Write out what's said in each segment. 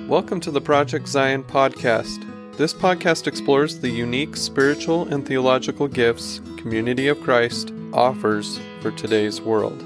Welcome to the Project Zion podcast. This podcast explores the unique spiritual and theological gifts Community of Christ offers for today's world.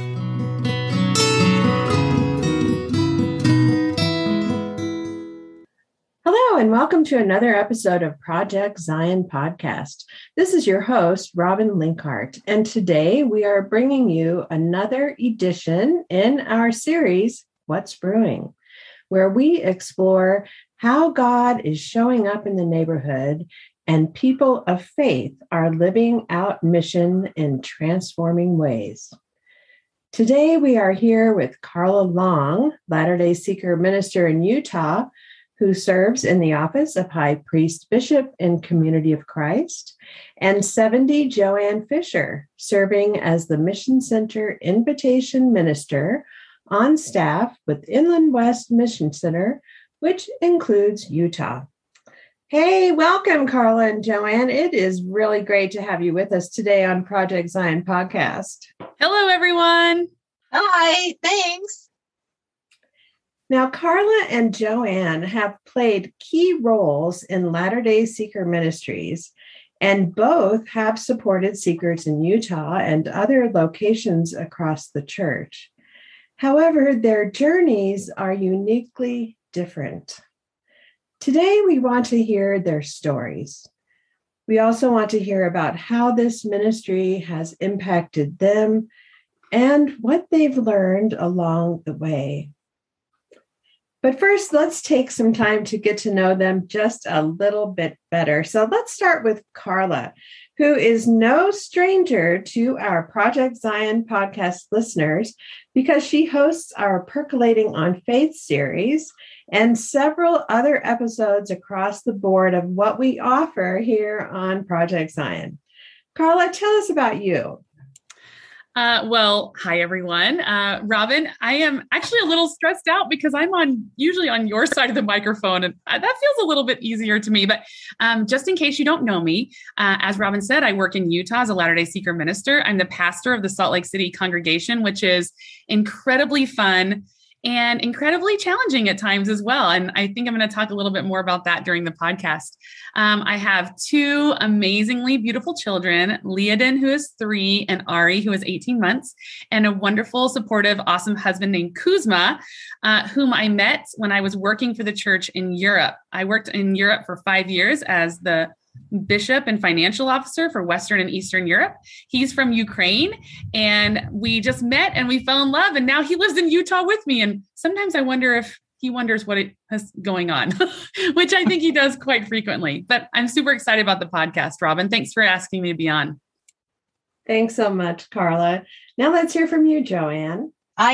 Hello, and welcome to another episode of Project Zion podcast. This is your host, Robin Linkhart, and today we are bringing you another edition in our series, What's Brewing, where we explore how God is showing up in the neighborhood and people of faith are living out mission in transforming ways. Today we are here with Carla Long, Latter-day Seeker minister in Utah, who serves in the office of High Priest Bishop in Community of Christ, and 70 Joanne Fisher, serving as the Mission Center Invitation Minister on staff with Inland West Mission Center, which includes Utah. Hey, welcome, Carla and Joanne. It is really great to have you with us today on Project Zion podcast. Hello, everyone. Hi, thanks. Now, Carla and Joanne have played key roles in Latter-day Seeker ministries, and both have supported seekers in Utah and other locations across the church. However, their journeys are uniquely different. Today, we want to hear their stories. We also want to hear about how this ministry has impacted them and what they've learned along the way. But first, let's take some time to get to know them just a little bit better. So let's start with Carla, who is no stranger to our Project Zion podcast listeners because she hosts our Percolating on Faith series and several other episodes across the board of what we offer here on Project Zion. Carla, tell us about you. Hi, everyone. Robin, I am actually a little stressed out because I'm usually on your side of the microphone, and that feels a little bit easier to me. But just in case you don't know me, as Robin said, I work in Utah as a Latter-day Seeker minister. I'm the pastor of the Salt Lake City congregation, which is incredibly fun and incredibly challenging at times as well. And I think I'm going to talk a little bit more about that during the podcast. I have two amazingly beautiful children, Leodin, who is 3, and Ari, who is 18 months, and a wonderful, supportive, awesome husband named Kuzma, whom I met when I was working for the church in Europe. I worked in Europe for 5 years as the bishop and financial officer for Western and Eastern Europe. He's from Ukraine, and we just met and we fell in love, and now he lives in Utah with me. And sometimes I wonder if he wonders what is going on, which I think he does quite frequently. But I'm super excited about the podcast, Robin. Thanks for asking me to be on. Thanks so much, Carla. Now let's hear from you, Joanne. I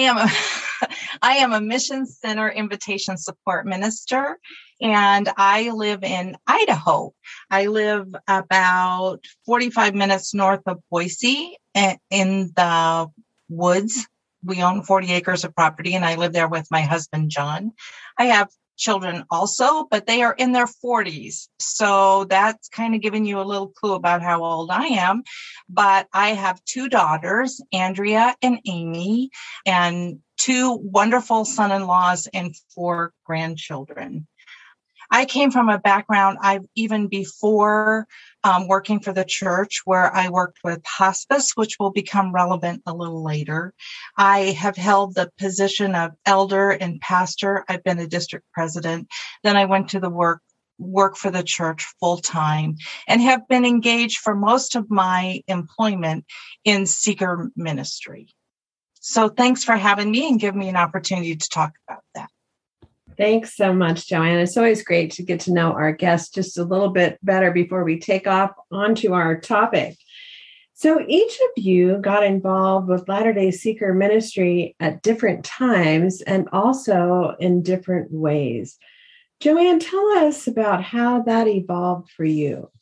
am a Mission Center Invitation Support Minister, and I live in Idaho. I live about 45 minutes north of Boise in the woods. We own 40 acres of property, and I live there with my husband, John. I have children also, but they are in their 40s. So that's kind of giving you a little clue about how old I am. But I have 2 daughters, Andrea and Amy, and 2 wonderful son-in-laws and 4 grandchildren. I came from a background, even before working for the church, where I worked with hospice, which will become relevant a little later. I have held the position of elder and pastor. I've been a district president. Then I went to the work for the church full time and have been engaged for most of my employment in seeker ministry. So thanks for having me and giving me an opportunity to talk about that. Thanks so much, Joanne. It's always great to get to know our guests just a little bit better before we take off onto our topic. So each of you got involved with Latter-day Seeker ministry at different times and also in different ways. Joanne, tell us about how that evolved for you.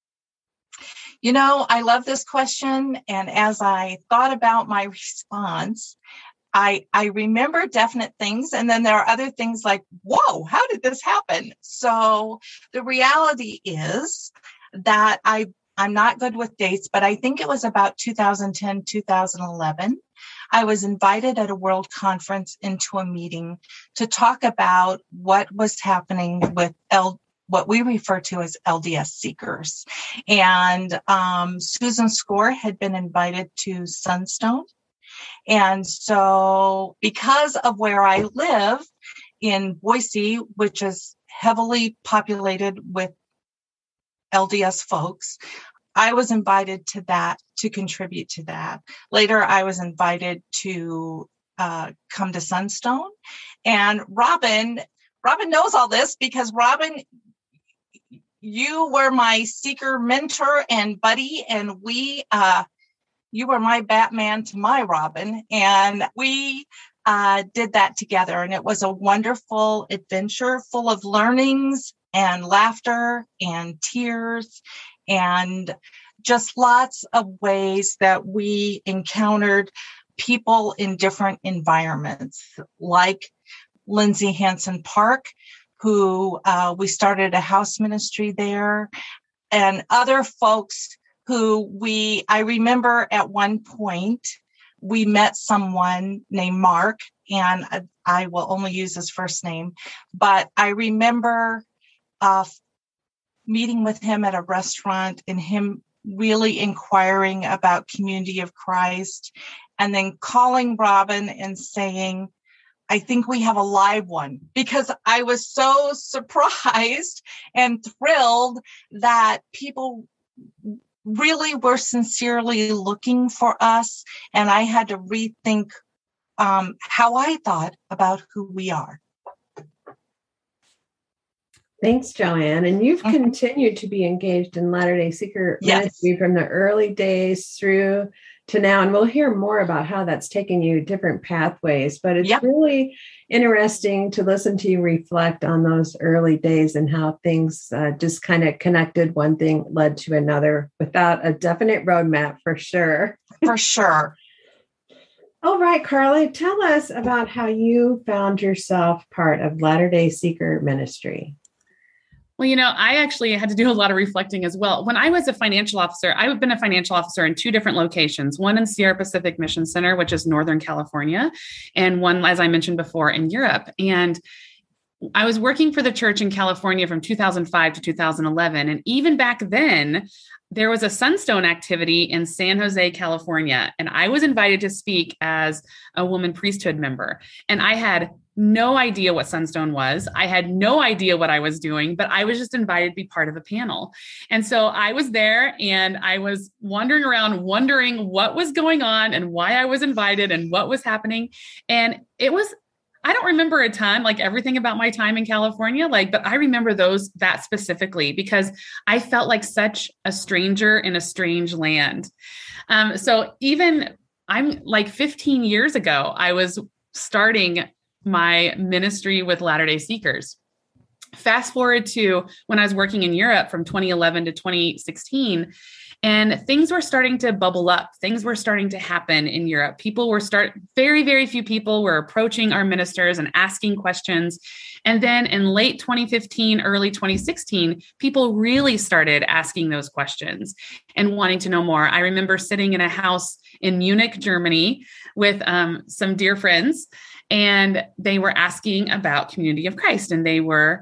You know, I love this question. And as I thought about my response, I remember definite things, and then there are other things like, whoa, how did this happen? So the reality is that I'm not good with dates, but I think it was about 2010, 2011. I was invited at a world conference into a meeting to talk about what was happening with what we refer to as LDS seekers. And Susan Score had been invited to Sunstone. And so because of where I live in Boise, which is heavily populated with LDS folks, I was invited to that, to contribute to that. Later, I was invited to come to Sunstone. And Robin knows all this because Robin, you were my seeker mentor and buddy, and you were my Batman to my Robin, and we did that together. And it was a wonderful adventure full of learnings and laughter and tears and just lots of ways that we encountered people in different environments, like Lindsay Hansen Park, who we started a house ministry there, and other folks who I remember at one point, we met someone named Mark, and I will only use his first name, but I remember meeting with him at a restaurant and him really inquiring about Community of Christ, and then calling Robin and saying, I think we have a live one, because I was so surprised and thrilled that people really were sincerely looking for us. And I had to rethink how I thought about who we are. Thanks, Joanne. And you've continued to be engaged in Latter-day Seeker ministry from the early days through to now. And we'll hear more about how that's taken you different pathways. But it's really interesting to listen to you reflect on those early days and how things just kind of connected. One thing led to another without a definite roadmap, for sure. For sure. All right, Carla, tell us about how you found yourself part of Latter-day Seeker ministry. Well, I actually had to do a lot of reflecting as well. When I was a financial officer, I've been a financial officer in two different locations, one in Sierra Pacific Mission Center, which is Northern California, and one, as I mentioned before, in Europe. And I was working for the church in California from 2005 to 2011. And even back then, there was a Sunstone activity in San Jose, California. And I was invited to speak as a woman priesthood member. And I had no idea what Sunstone was. I had no idea what I was doing, but I was just invited to be part of a panel. And so I was there and I was wandering around, wondering what was going on and why I was invited and what was happening. And I don't remember a ton, like everything about my time in California, but I remember that specifically because I felt like such a stranger in a strange land. So even I'm like 15 years ago, I was starting my ministry with Latter-day Seekers. Fast forward to when I was working in Europe from 2011 to 2016, and things were starting to bubble up. Things were starting to happen in Europe. Very, very few people were approaching our ministers and asking questions. And then in late 2015, early 2016, people really started asking those questions and wanting to know more. I remember sitting in a house in Munich, Germany with some dear friends, and they were asking about Community of Christ, and they were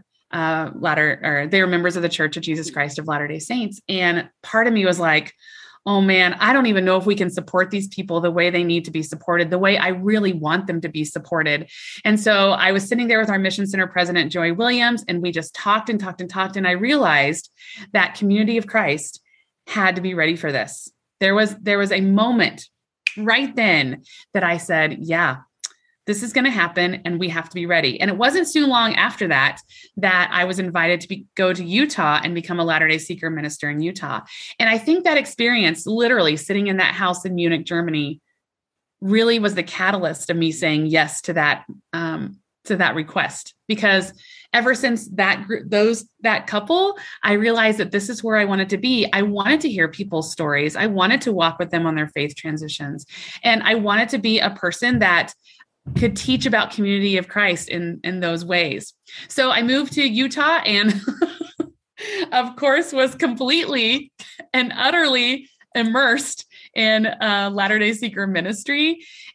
they were members of the Church of Jesus Christ of Latter-day Saints. And part of me was like, oh man, I don't even know if we can support these people the way they need to be supported, the way I really want them to be supported. And so I was sitting there with our Mission Center president, Joey Williams, and we just talked and talked and talked. And I realized that Community of Christ had to be ready for this. There was a moment right then that I said, yeah, this is going to happen and we have to be ready. And it wasn't too long after that I was invited to go to Utah and become a Latter-day Seeker minister in Utah. And I think that experience, literally sitting in that house in Munich, Germany, really was the catalyst of me saying yes to that request. Because ever since that couple, I realized that this is where I wanted to be. I wanted to hear people's stories. I wanted to walk with them on their faith transitions. And I wanted to be a person that could teach about Community of Christ in those ways. So I moved to Utah and of course was completely and utterly immersed in Latter-day Seeker ministry.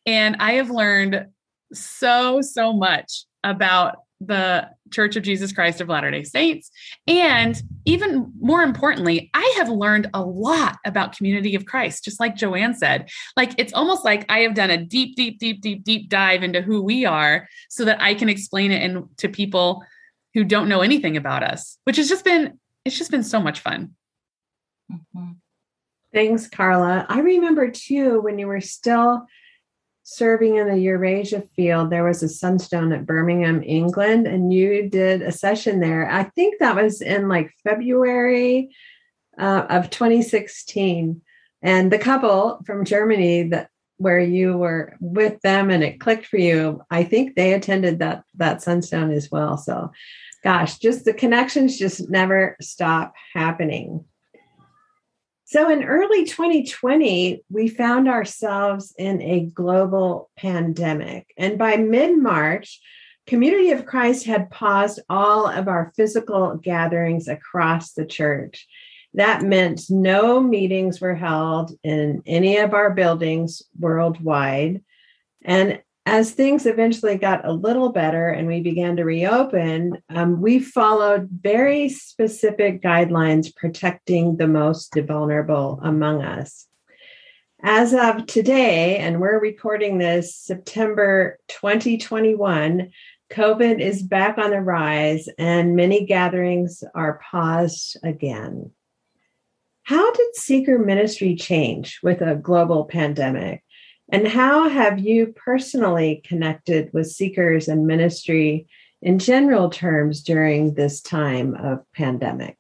And I have learned so much about the Church of Jesus Christ of Latter-day Saints. And even more importantly, I have learned a lot about Community of Christ, just like Joanne said. Like, it's almost like I have done a deep dive into who we are so that I can explain it to people who don't know anything about us, which has just been, it's just been so much fun. Mm-hmm. Thanks, Carla. I remember too, when you were still serving in the Eurasia field, there was a Sunstone at Birmingham, England, and you did a session there. I think that was in like February of 2016. And the couple from Germany where you were with them and it clicked for you, I think they attended that Sunstone as well. So gosh, just the connections just never stop happening. So in early 2020, we found ourselves in a global pandemic. And by mid-March, Community of Christ had paused all of our physical gatherings across the church. That meant no meetings were held in any of our buildings worldwide. And as things eventually got a little better and we began to reopen, we followed very specific guidelines protecting the most vulnerable among us. As of today, and we're recording this September 2021, COVID is back on the rise and many gatherings are paused again. How did Seeker Ministry change with a global pandemic? And how have you personally connected with seekers and ministry in general terms during this time of pandemic?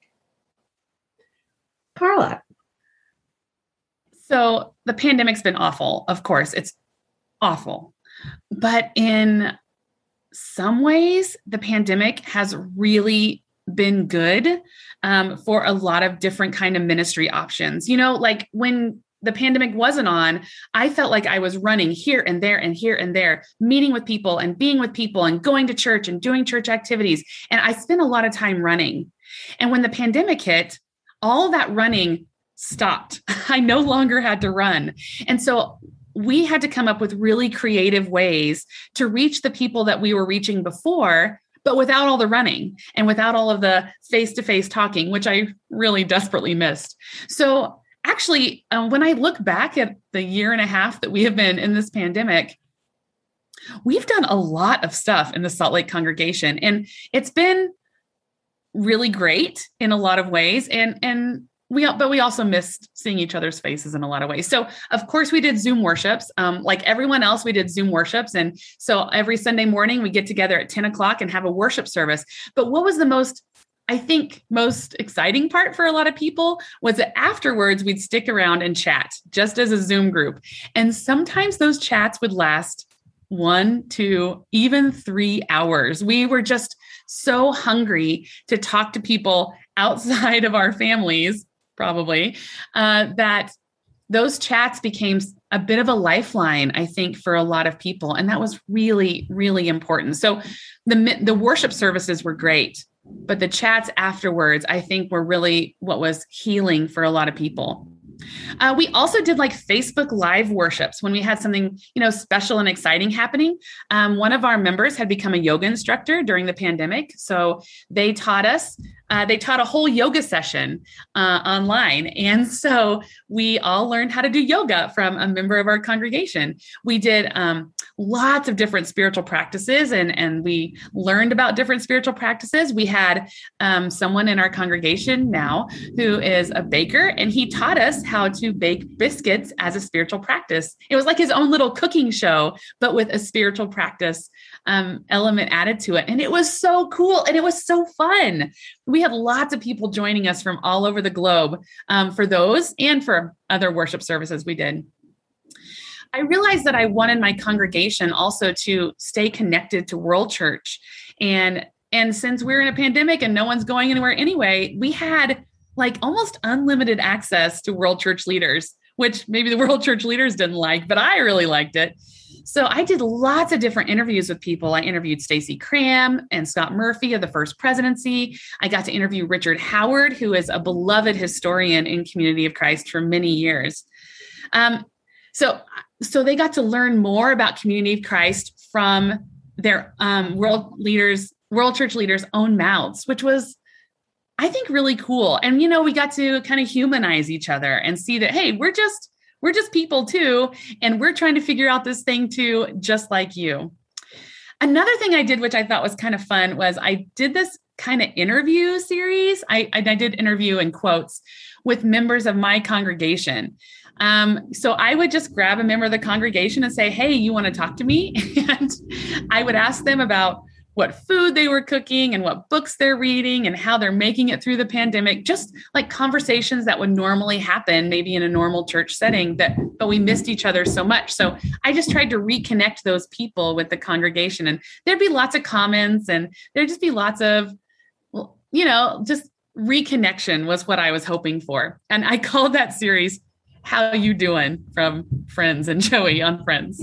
Carla. So the pandemic's been awful. Of course, it's awful. But in some ways, the pandemic has really been good for a lot of different kind of ministry options. You know, like when the pandemic wasn't on, I felt like I was running here and there and here and there, meeting with people and being with people and going to church and doing church activities. And I spent a lot of time running. And when the pandemic hit, all that running stopped. I no longer had to run. And so we had to come up with really creative ways to reach the people that we were reaching before, but without all the running and without all of the face-to-face talking, which I really desperately missed. So actually, when I look back at the year and a half that we have been in this pandemic, we've done a lot of stuff in the Salt Lake congregation, and it's been really great in a lot of ways. But we also missed seeing each other's faces in a lot of ways. So of course we did Zoom worships. Like everyone else, we did Zoom worships. And so every Sunday morning we get together at 10 o'clock and have a worship service. But what was the most exciting part for a lot of people was that afterwards we'd stick around and chat just as a Zoom group. And sometimes those chats would last 1, 2, even 3 hours. We were just so hungry to talk to people outside of our families, probably, that those chats became a bit of a lifeline, I think, for a lot of people. And that was really, really important. So the worship services were great. But the chats afterwards, I think, were really what was healing for a lot of people. We also did like Facebook Live worships when we had something, special and exciting happening. One of our members had become a yoga instructor during the pandemic. So they taught a whole yoga session online. And so we all learned how to do yoga from a member of our congregation. We did lots of different spiritual practices and we learned about different spiritual practices. We had someone in our congregation now who is a baker, and he taught us how to bake biscuits as a spiritual practice. It was like his own little cooking show, but with a spiritual practice element added to it. And it was so cool. And it was so fun. We had lots of people joining us from all over the globe for those and for other worship services we did. I realized that I wanted my congregation also to stay connected to World Church. And since we're in a pandemic and no one's going anywhere anyway, we had like almost unlimited access to World Church leaders, which maybe the World Church leaders didn't like, but I really liked it. So I did lots of different interviews with people. I interviewed Stacey Cram and Scott Murphy of the First Presidency. I got to interview Richard Howard, who is a beloved historian in Community of Christ for many years. So they got to learn more about Community of Christ from their world church leaders' own mouths, which was, I think, really cool. And, we got to kind of humanize each other and see that, hey, we're just people too. And we're trying to figure out this thing too, just like you. Another thing I did, which I thought was kind of fun, was I did this kind of interview series. I did interview in quotes with members of my congregation. So I would just grab a member of the congregation and say, hey, you want to talk to me? And I would ask them about what food they were cooking and what books they're reading and how they're making it through the pandemic, just like conversations that would normally happen maybe in a normal church setting, but we missed each other so much. So I just tried to reconnect those people with the congregation, and there'd be lots of comments and there'd just be lots of, just reconnection was what I was hoping for. And I called that series, How You Doing, from Friends and Joey on Friends.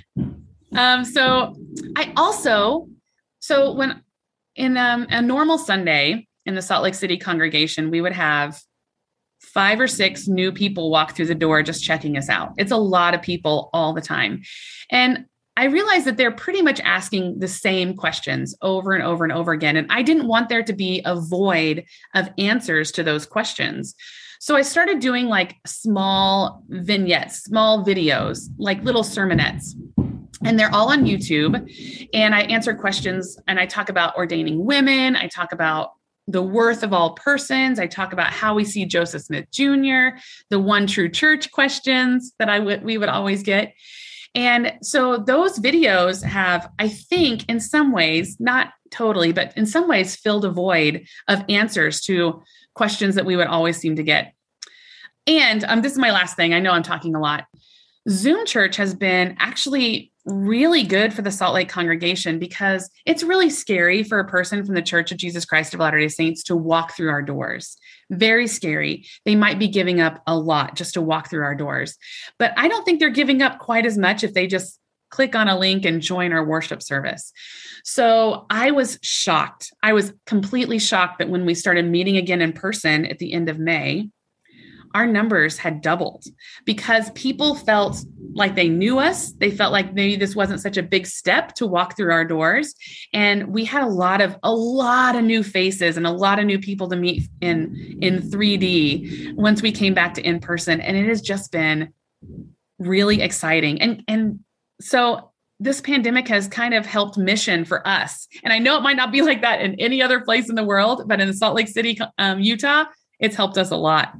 So when in a normal Sunday in the Salt Lake City congregation, we would have 5 or 6 new people walk through the door just checking us out. It's a lot of people all the time. And I realized that they're pretty much asking the same questions over and over and over again. And I didn't want there to be a void of answers to those questions. So I started doing like small vignettes, small videos, like little sermonettes. And they're all on YouTube. And I answer questions and I talk about ordaining women. I talk about the worth of all persons. I talk about how we see Joseph Smith Jr., the one true church questions that we would always get. And so those videos have, I think, in some ways, not totally, but in some ways filled a void of answers to questions that we would always seem to get. And this is my last thing. I know I'm talking a lot. Zoom Church has been actually really good for the Salt Lake congregation because it's really scary for a person from the Church of Jesus Christ of Latter-day Saints to walk through our doors. Very scary. They might be giving up a lot just to walk through our doors. But I don't think they're giving up quite as much if they just click on a link and join our worship service. So I was shocked. I was completely shocked that when we started meeting again in person at the end of May, our numbers had doubled because people felt like they knew us. They felt like maybe this wasn't such a big step to walk through our doors. And we had a lot of new faces and a lot of new people to meet in 3D once we came back to in person. And it has just been really exciting. And so this pandemic has kind of helped mission for us. And I know it might not be like that in any other place in the world, but in Salt Lake City, Utah, it's helped us a lot.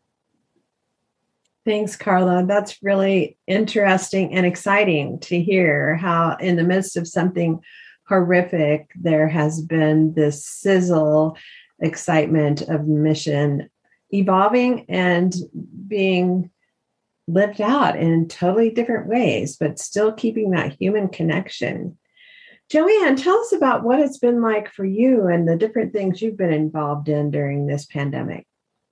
Thanks, Carla. That's really interesting and exciting to hear how in the midst of something horrific, there has been this sizzle excitement of mission evolving and being lived out in totally different ways, but still keeping that human connection. Joanne, tell us about what it's been like for you and the different things you've been involved in during this pandemic.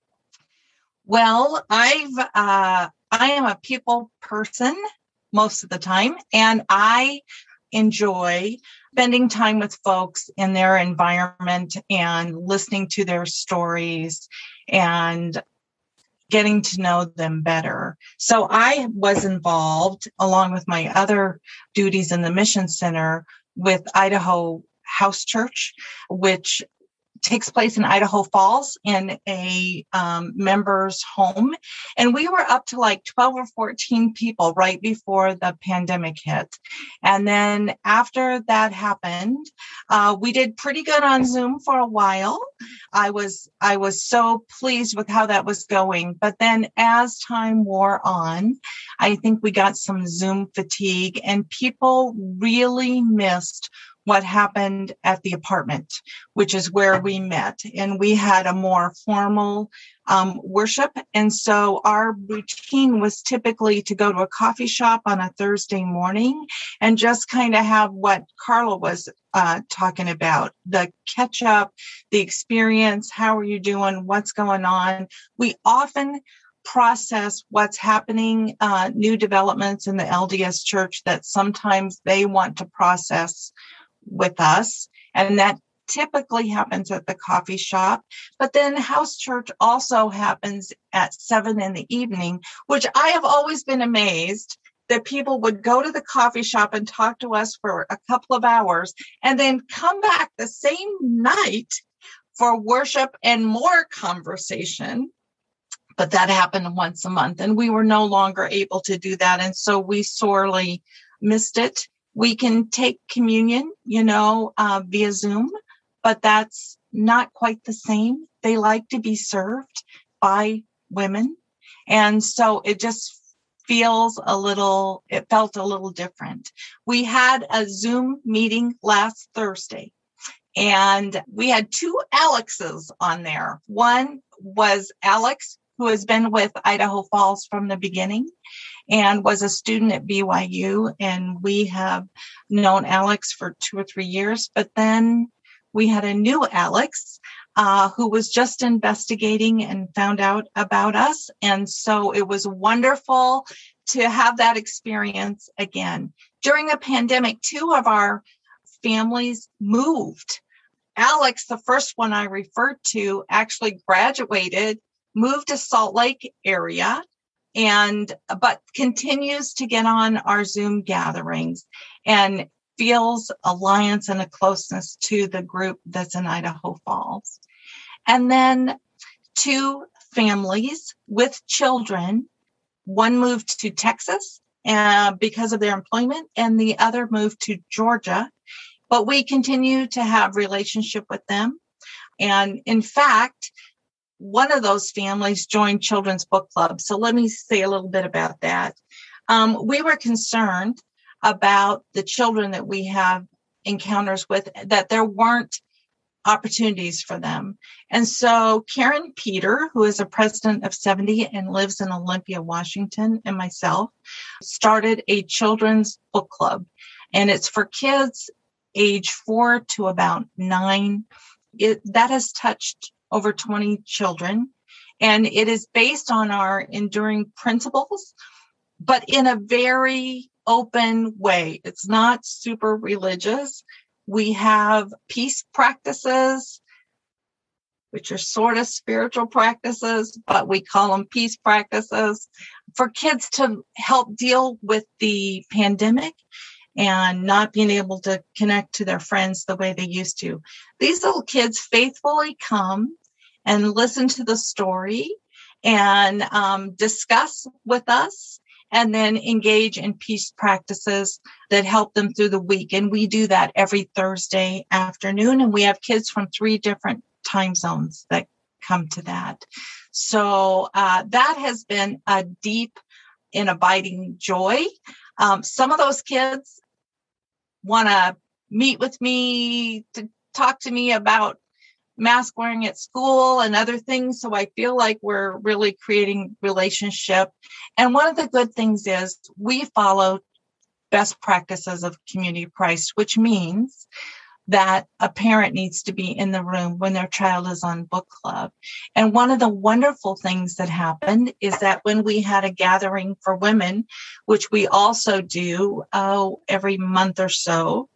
Well, I am a people person most of the time, and I enjoy spending time with folks in their environment and listening to their stories and getting to know them better. So I was involved, along with my other duties in the Mission Center, with Idaho House Church, which takes place in Idaho Falls in a member's home. And we were up to like 12 or 14 people right before the pandemic hit. And then after that happened, we did pretty good on Zoom for a while. I was so pleased with how that was going. But then as time wore on, I think we got some Zoom fatigue and people really missed what happened at the apartment, which is where we met. And we had a more formal worship. And so our routine was typically to go to a coffee shop on a Thursday morning and just kind of have what Carla was talking about, the catch up, the experience. How are you doing? What's going on? We often process what's happening, new developments in the LDS church that sometimes they want to process with us. And that typically happens at the coffee shop, but then house church also happens at 7 p.m, which I have always been amazed that people would go to the coffee shop and talk to us for a couple of hours and then come back the same night for worship and more conversation. But that happened once a month, and we were no longer able to do that. And so we sorely missed it. We can take communion, via Zoom, but that's not quite the same. They like to be served by women. And so it just felt a little different. We had a Zoom meeting last Thursday, and we had 2 Alexes on there. One was Alex, who has been with Idaho Falls from the beginning and was a student at BYU. And we have known Alex for 2 or 3 years. But then we had a new Alex who was just investigating and found out about us. And so it was wonderful to have that experience again. During the pandemic, 2 of our families moved. Alex, the first one I referred to, actually graduated, moved to Salt Lake area, but continues to get on our Zoom gatherings and feels alliance and a closeness to the group that's in Idaho Falls. And then 2 families with children. One moved to Texas because of their employment, and the other moved to Georgia. But we continue to have relationship with them. And in fact, one of those families joined Children's Book Club. So let me say a little bit about that. We were concerned about the children that we have encounters with, that there weren't opportunities for them. And so Karen Peter, who is a president of 70 and lives in Olympia, Washington, and myself, started a children's book club. And it's for kids age 4 to about 9. That has touched over 20 children, and it is based on our enduring principles, but in a very open way. It's not super religious. We have peace practices, which are sort of spiritual practices, but we call them peace practices for kids to help deal with the pandemic and not being able to connect to their friends the way they used to. These little kids faithfully come and listen to the story and discuss with us, and then engage in peace practices that help them through the week. And we do that every Thursday afternoon. And we have kids from 3 different time zones that come to that. So that has been a deep and abiding joy. Some of those kids want to meet with me to talk to me about mask wearing at school and other things. So I feel like we're really creating relationship. And one of the good things is we follow best practices of Community of Christ, which means that a parent needs to be in the room when their child is on book club. And one of the wonderful things that happened is that when we had a gathering for women, which we also do every month or so,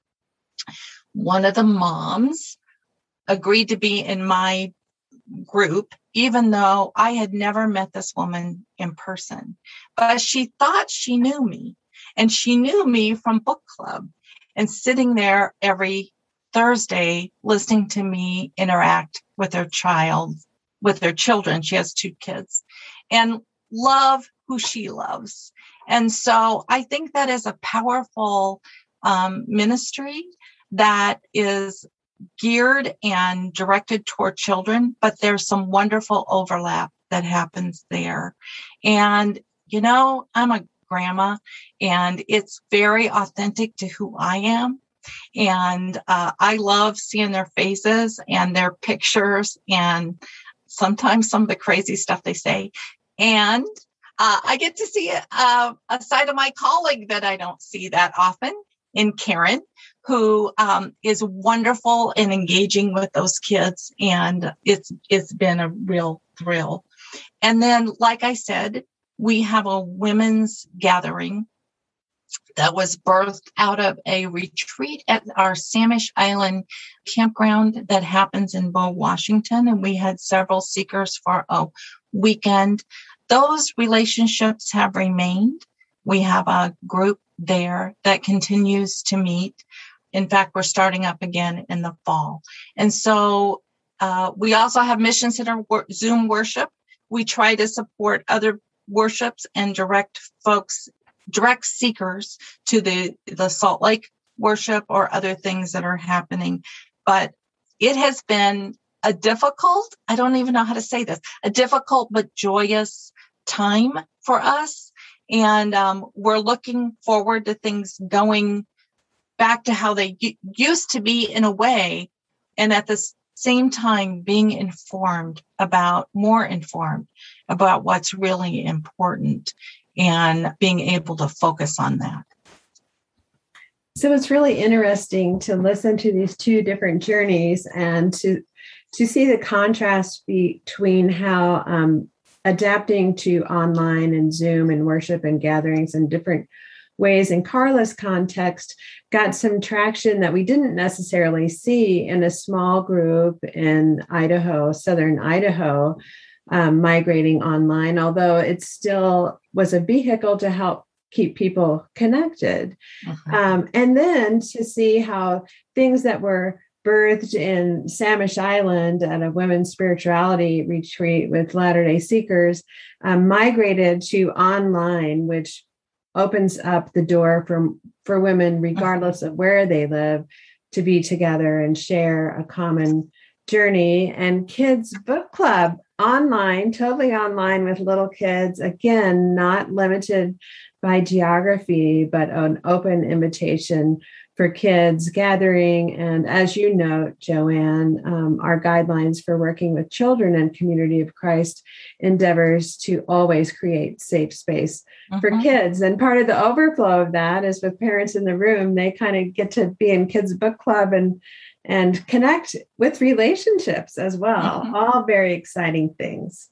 one of the moms agreed to be in my group, even though I had never met this woman in person. But she thought she knew me, and she knew me from book club and sitting there every Thursday listening to me interact with her children. She has 2 kids, and love who she loves. And so I think that is a powerful ministry that is geared and directed toward children, but there's some wonderful overlap that happens there. And, I'm a grandma, and it's very authentic to who I am. And I love seeing their faces and their pictures and sometimes some of the crazy stuff they say. And I get to see a side of my colleague that I don't see that often in Karen, who is wonderful in engaging with those kids. And it's been a real thrill. And then, like I said, we have a women's gathering that was birthed out of a retreat at our Samish Island campground that happens in Bow, Washington. And we had several seekers for a weekend. Those relationships have remained. We have a group there that continues to meet. In fact, we're starting up again in the fall. And so we also have Mission Center Zoom worship. We try to support other worships and direct seekers to the Salt Lake worship or other things that are happening. But it has been a difficult but joyous time for us. And we're looking forward to things going back to how they used to be in a way. And at the same time, being more informed about what's really important and being able to focus on that. So it's really interesting to listen to these two different journeys and to see the contrast between how adapting to online and Zoom and worship and gatherings in different ways in Carla's context got some traction that we didn't necessarily see in a small group in Idaho, southern Idaho, migrating online, although it still was a vehicle to help keep people connected. And then to see how things that were birthed in Samish Island at a women's spirituality retreat with Latter-day Seekers migrated to online, which opens up the door for women, regardless of where they live, to be together and share a common journey. And Kids Book Club online, totally online with little kids, again, not limited by geography, but an open invitation for kids gathering. And as you know, Joanne, our guidelines for working with children and Community of Christ endeavors to always create safe space for kids. And part of the overflow of that is with parents in the room, they kind of get to be in Kids Book Club and connect with relationships as well. All very exciting things.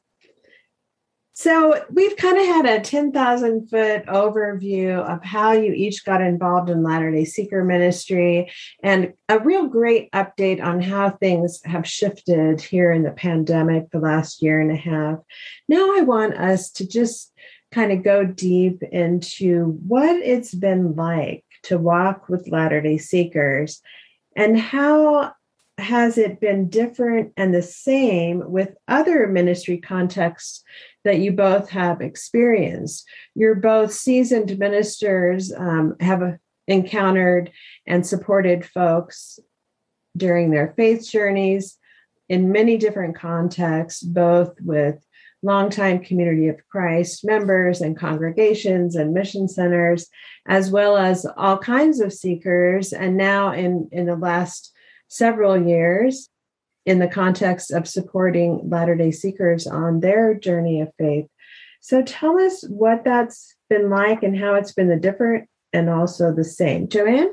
So we've kind of had a 10,000 foot overview of how you each got involved in Latter-day Seeker ministry and a real great update on how things have shifted here in the pandemic the last year and a half. Now I want us to just kind of go deep into what it's been like to walk with Latter-day Seekers and how has it been different and the same with other ministry contexts that you both have experienced? You're both seasoned ministers, have encountered and supported folks during their faith journeys in many different contexts, both with longtime Community of Christ members and congregations and mission centers, as well as all kinds of seekers. And now in the last several years, in the context of supporting Latter-day Seekers on their journey of faith. So tell us what that's been like and how it's been the different and also the same. Joanne?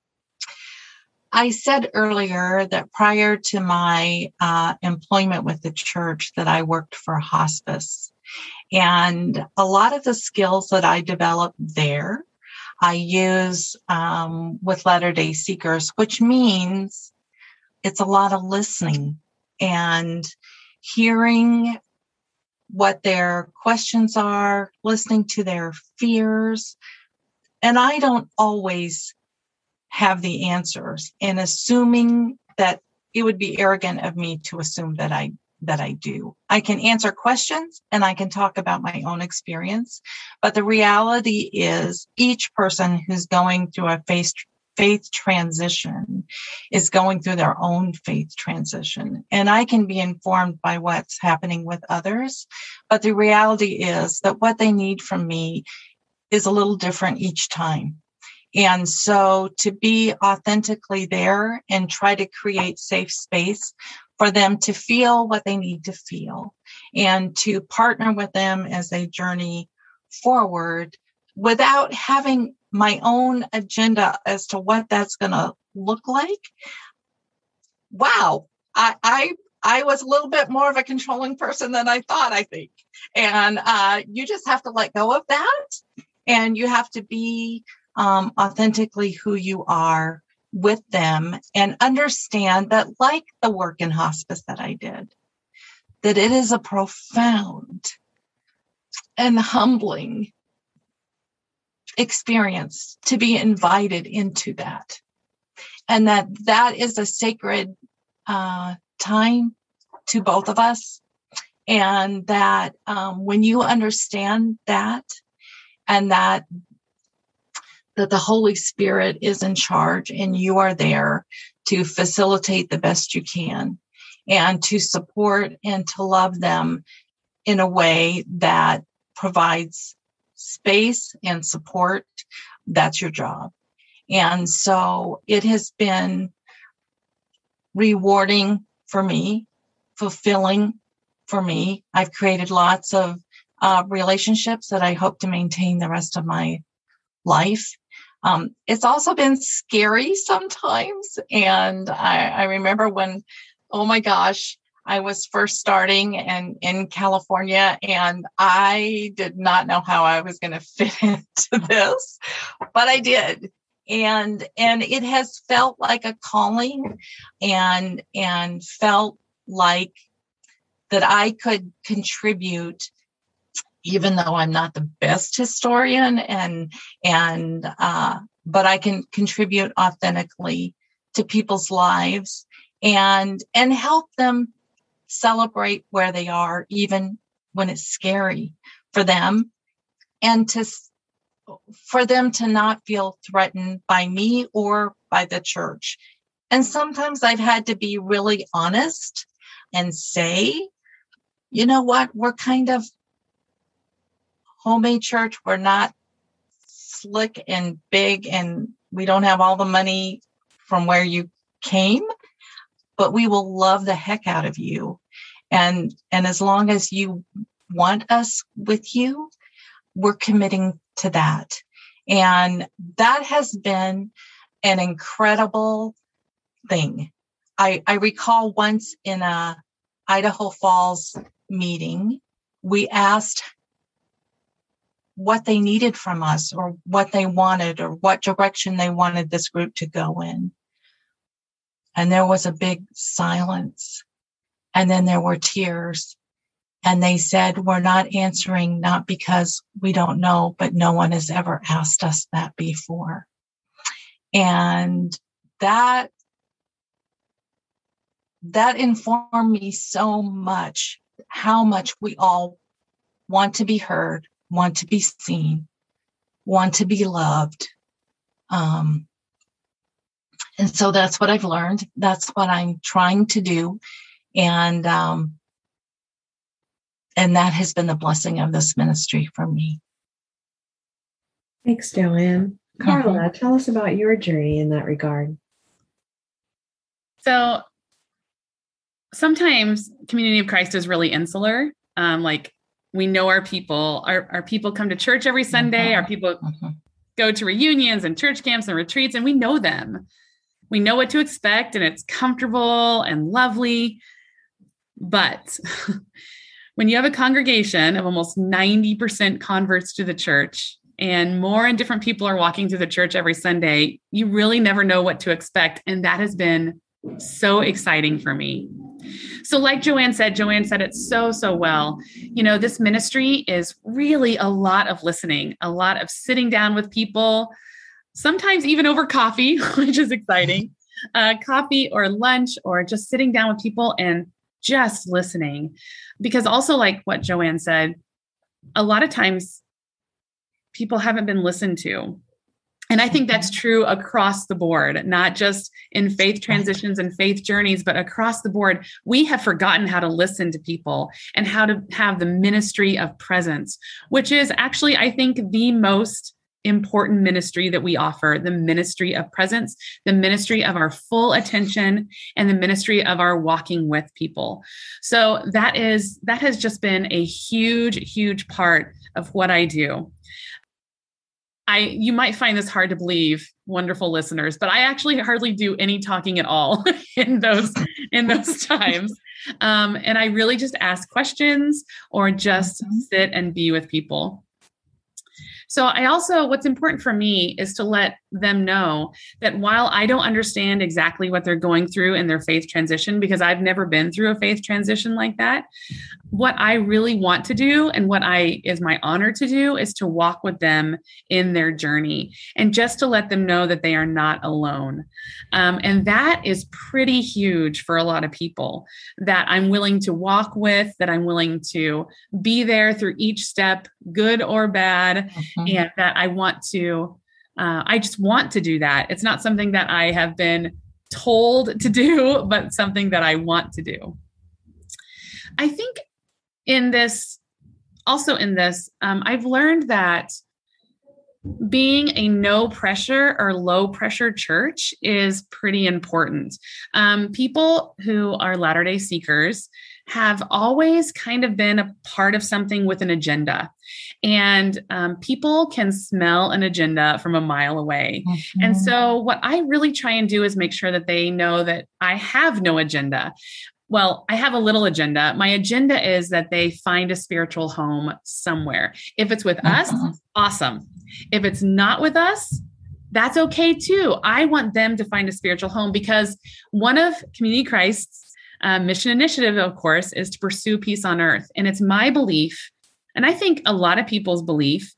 I said earlier that prior to my employment with the church that I worked for hospice. And a lot of the skills that I developed there, I use with Latter-day Seekers, which means it's a lot of listening and hearing what their questions are, listening to their fears. And I don't always have the answers, and assuming that it would be arrogant of me to assume that I do. I can answer questions and I can talk about my own experience, but the reality is each person who's going through a faith transition is going through their own faith transition. And I can be informed by what's happening with others, but the reality is that what they need from me is a little different each time. And so to be authentically there and try to create safe space for them to feel what they need to feel and to partner with them as they journey forward without having my own agenda as to what that's going to look like. Wow. I was a little bit more of a controlling person than I thought, I think. And you just have to let go of that. And you have to be authentically who you are with them, and understand that, like the work in hospice that I did, that it is a profound and humbling experience to be invited into that. And that is a sacred time to both of us. And that when you understand that, and that the Holy Spirit is in charge and you are there to facilitate the best you can and to support and to love them in a way that provides space and support, that's your job. And so it has been rewarding for me, fulfilling for me. I've created lots of relationships that I hope to maintain the rest of my life. It's also been scary sometimes. And I remember when, oh my gosh, I was first starting in California, and I did not know how I was going to fit into this, but I did. And it has felt like a calling, and felt like that I could contribute, even though I'm not the best historian, but I can contribute authentically to people's lives and help them celebrate where they are, even when it's scary for them, and for them to not feel threatened by me or by the church. And sometimes I've had to be really honest and say, you know what, we're kind of homemade church. We're not slick and big, and we don't have all the money from where you came, but we will love the heck out of you. And as long as you want us with you, we're committing to that. And that has been an incredible thing. I recall once in a Idaho Falls meeting, we asked what they needed from us, or what they wanted, or what direction they wanted this group to go in. And there was a big silence. And then there were tears. And they said, we're not answering, not because we don't know, but no one has ever asked us that before. And that informed me so much, how much we all want to be heard, want to be seen, want to be loved. And so that's what I've learned. That's what I'm trying to do. And that has been the blessing of this ministry for me. Thanks, Joanne. Carla, tell us about your journey in that regard. So sometimes Community of Christ is really insular. Like, we know our people. Our people come to church every Sunday. Our people go to reunions and church camps and retreats, and we know them. We know what to expect, and it's comfortable and lovely. But when you have a congregation of almost 90% converts to the church, and more and different people are walking through the church every Sunday, you really never know what to expect. And that has been so exciting for me. So like Joanne said it so well. You know, this ministry is really a lot of listening, a lot of sitting down with people, sometimes even over coffee, which is exciting, coffee or lunch, or just sitting down with people and just listening. Because also, like what Joanne said, a lot of times people haven't been listened to. And I think that's true across the board, not just in faith transitions and faith journeys, but across the board. We have forgotten how to listen to people and how to have the ministry of presence, which is actually, I think, the most important ministry that we offer, the ministry of presence, the ministry of our full attention, and the ministry of our walking with people. So that has just been a huge, huge part of what I do. You might find this hard to believe, wonderful listeners, but I actually hardly do any talking at all in those times. And I really just ask questions or just sit and be with people. So what's important for me is to let them know that while I don't understand exactly what they're going through in their faith transition, because I've never been through a faith transition like that, what I really want to do and what is my honor to do is to walk with them in their journey and just to let them know that they are not alone. And that is pretty huge for a lot of people, that I'm willing to walk with, that I'm willing to be there through each step, good or bad, and that I just want to do that. It's not something that I have been told to do, but something that I want to do. I think in this, I've learned that being a no pressure or low pressure church is pretty important. People who are Latter-day Seekers have always kind of been a part of something with an agenda. And people can smell an agenda from a mile away. And so what I really try and do is make sure that they know that I have no agenda. Well, I have a little agenda. My agenda is that they find a spiritual home somewhere. If it's with us, awesome. If it's not with us, that's okay too. I want them to find a spiritual home, because one of Community Christ's mission initiative, of course, is to pursue peace on earth. And it's my belief, and I think a lot of people's beliefs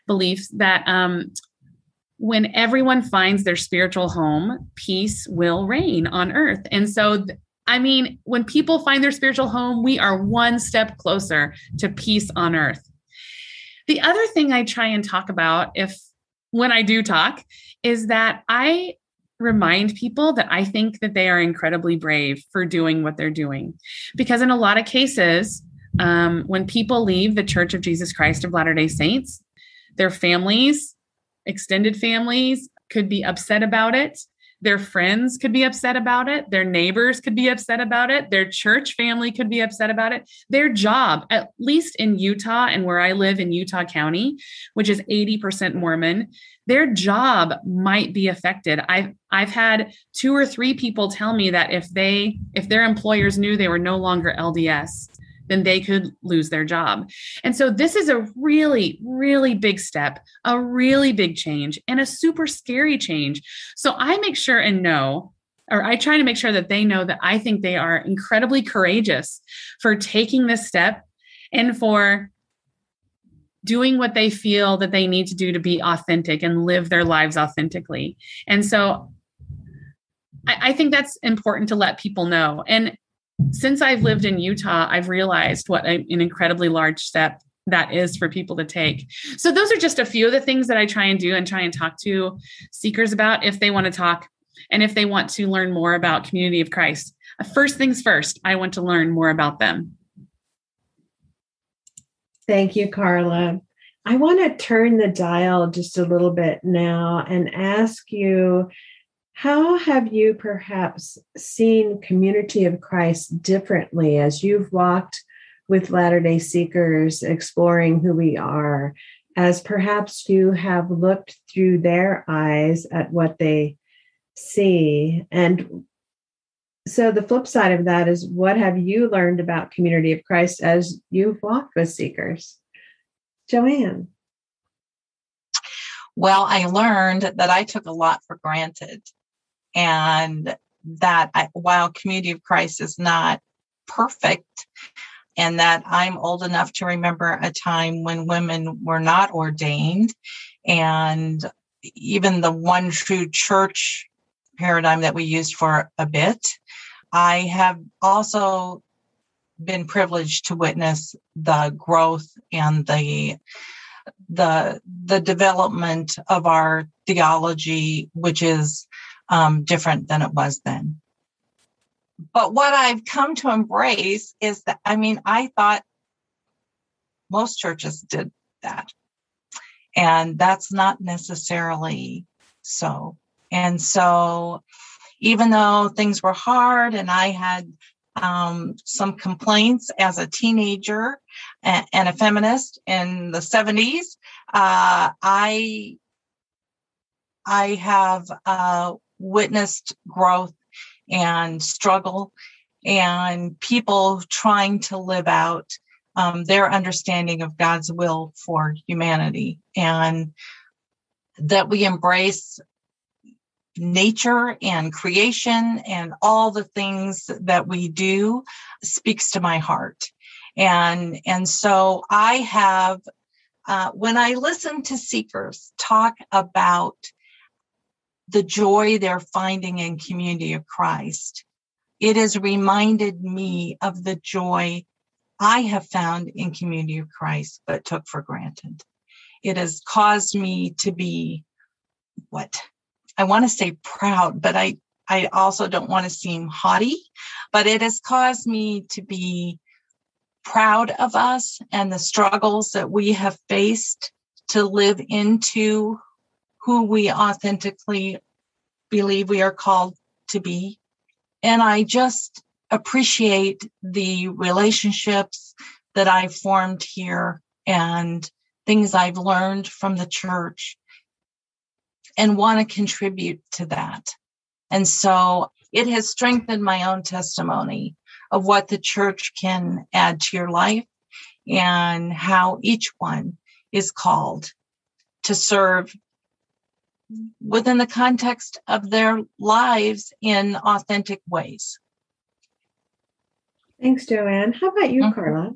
that when everyone finds their spiritual home, peace will reign on earth. And so when people find their spiritual home, we are one step closer to peace on earth. The other thing I try and talk about, when I do talk, is that I remind people that I think that they are incredibly brave for doing what they're doing. Because in a lot of cases, when people leave the Church of Jesus Christ of Latter-day Saints, their families, extended families, could be upset about it. Their friends could be upset about it. Their neighbors could be upset about it. Their church family could be upset about it. Their job, at least in Utah and where I live in Utah County, which is 80% Mormon, their job might be affected. I've had 2 or 3 people tell me that if their employers knew they were no longer LDS, then they could lose their job. And so this is a really, really big step, a really big change, and a super scary change. So I make sure I try to make sure that they know that I think they are incredibly courageous for taking this step and for doing what they feel that they need to do to be authentic and live their lives authentically. And so I think that's important to let people know. And since I've lived in Utah, I've realized what an incredibly large step that is for people to take. So those are just a few of the things that I try and do and try and talk to seekers about if they want to talk and if they want to learn more about Community of Christ. First things first, I want to learn more about them. Thank you, Carla. I want to turn the dial just a little bit now and ask you, how have you perhaps seen Community of Christ differently as you've walked with Latter-day Seekers, exploring who we are, as perhaps you have looked through their eyes at what they see? And so the flip side of that is, what have you learned about Community of Christ as you've walked with seekers? Joanne. Well, I learned that I took a lot for granted. And that while Community of Christ is not perfect, and that I'm old enough to remember a time when women were not ordained, and even the one true church paradigm that we used for a bit, I have also been privileged to witness the growth and the development of our theology, which is different than it was then. But what I've come to embrace is that, I thought most churches did that. And that's not necessarily so. And so even though things were hard and I had some complaints as a teenager and a feminist in the 70s, I have witnessed growth and struggle and people trying to live out their understanding of God's will for humanity, and that we embrace nature and creation and all the things that we do speaks to my heart. And so I have, when I listen to seekers talk about the joy they're finding in Community of Christ, it has reminded me of the joy I have found in Community of Christ, but took for granted. It has caused me to be, I want to say proud, but I also don't want to seem haughty, but it has caused me to be proud of us and the struggles that we have faced to live into who we authentically believe we are called to be. And I just appreciate the relationships that I've formed here and things I've learned from the church, and want to contribute to that. And so it has strengthened my own testimony of what the church can add to your life and how each one is called to serve within the context of their lives in authentic ways. Thanks, Joanne. How about you, Carla?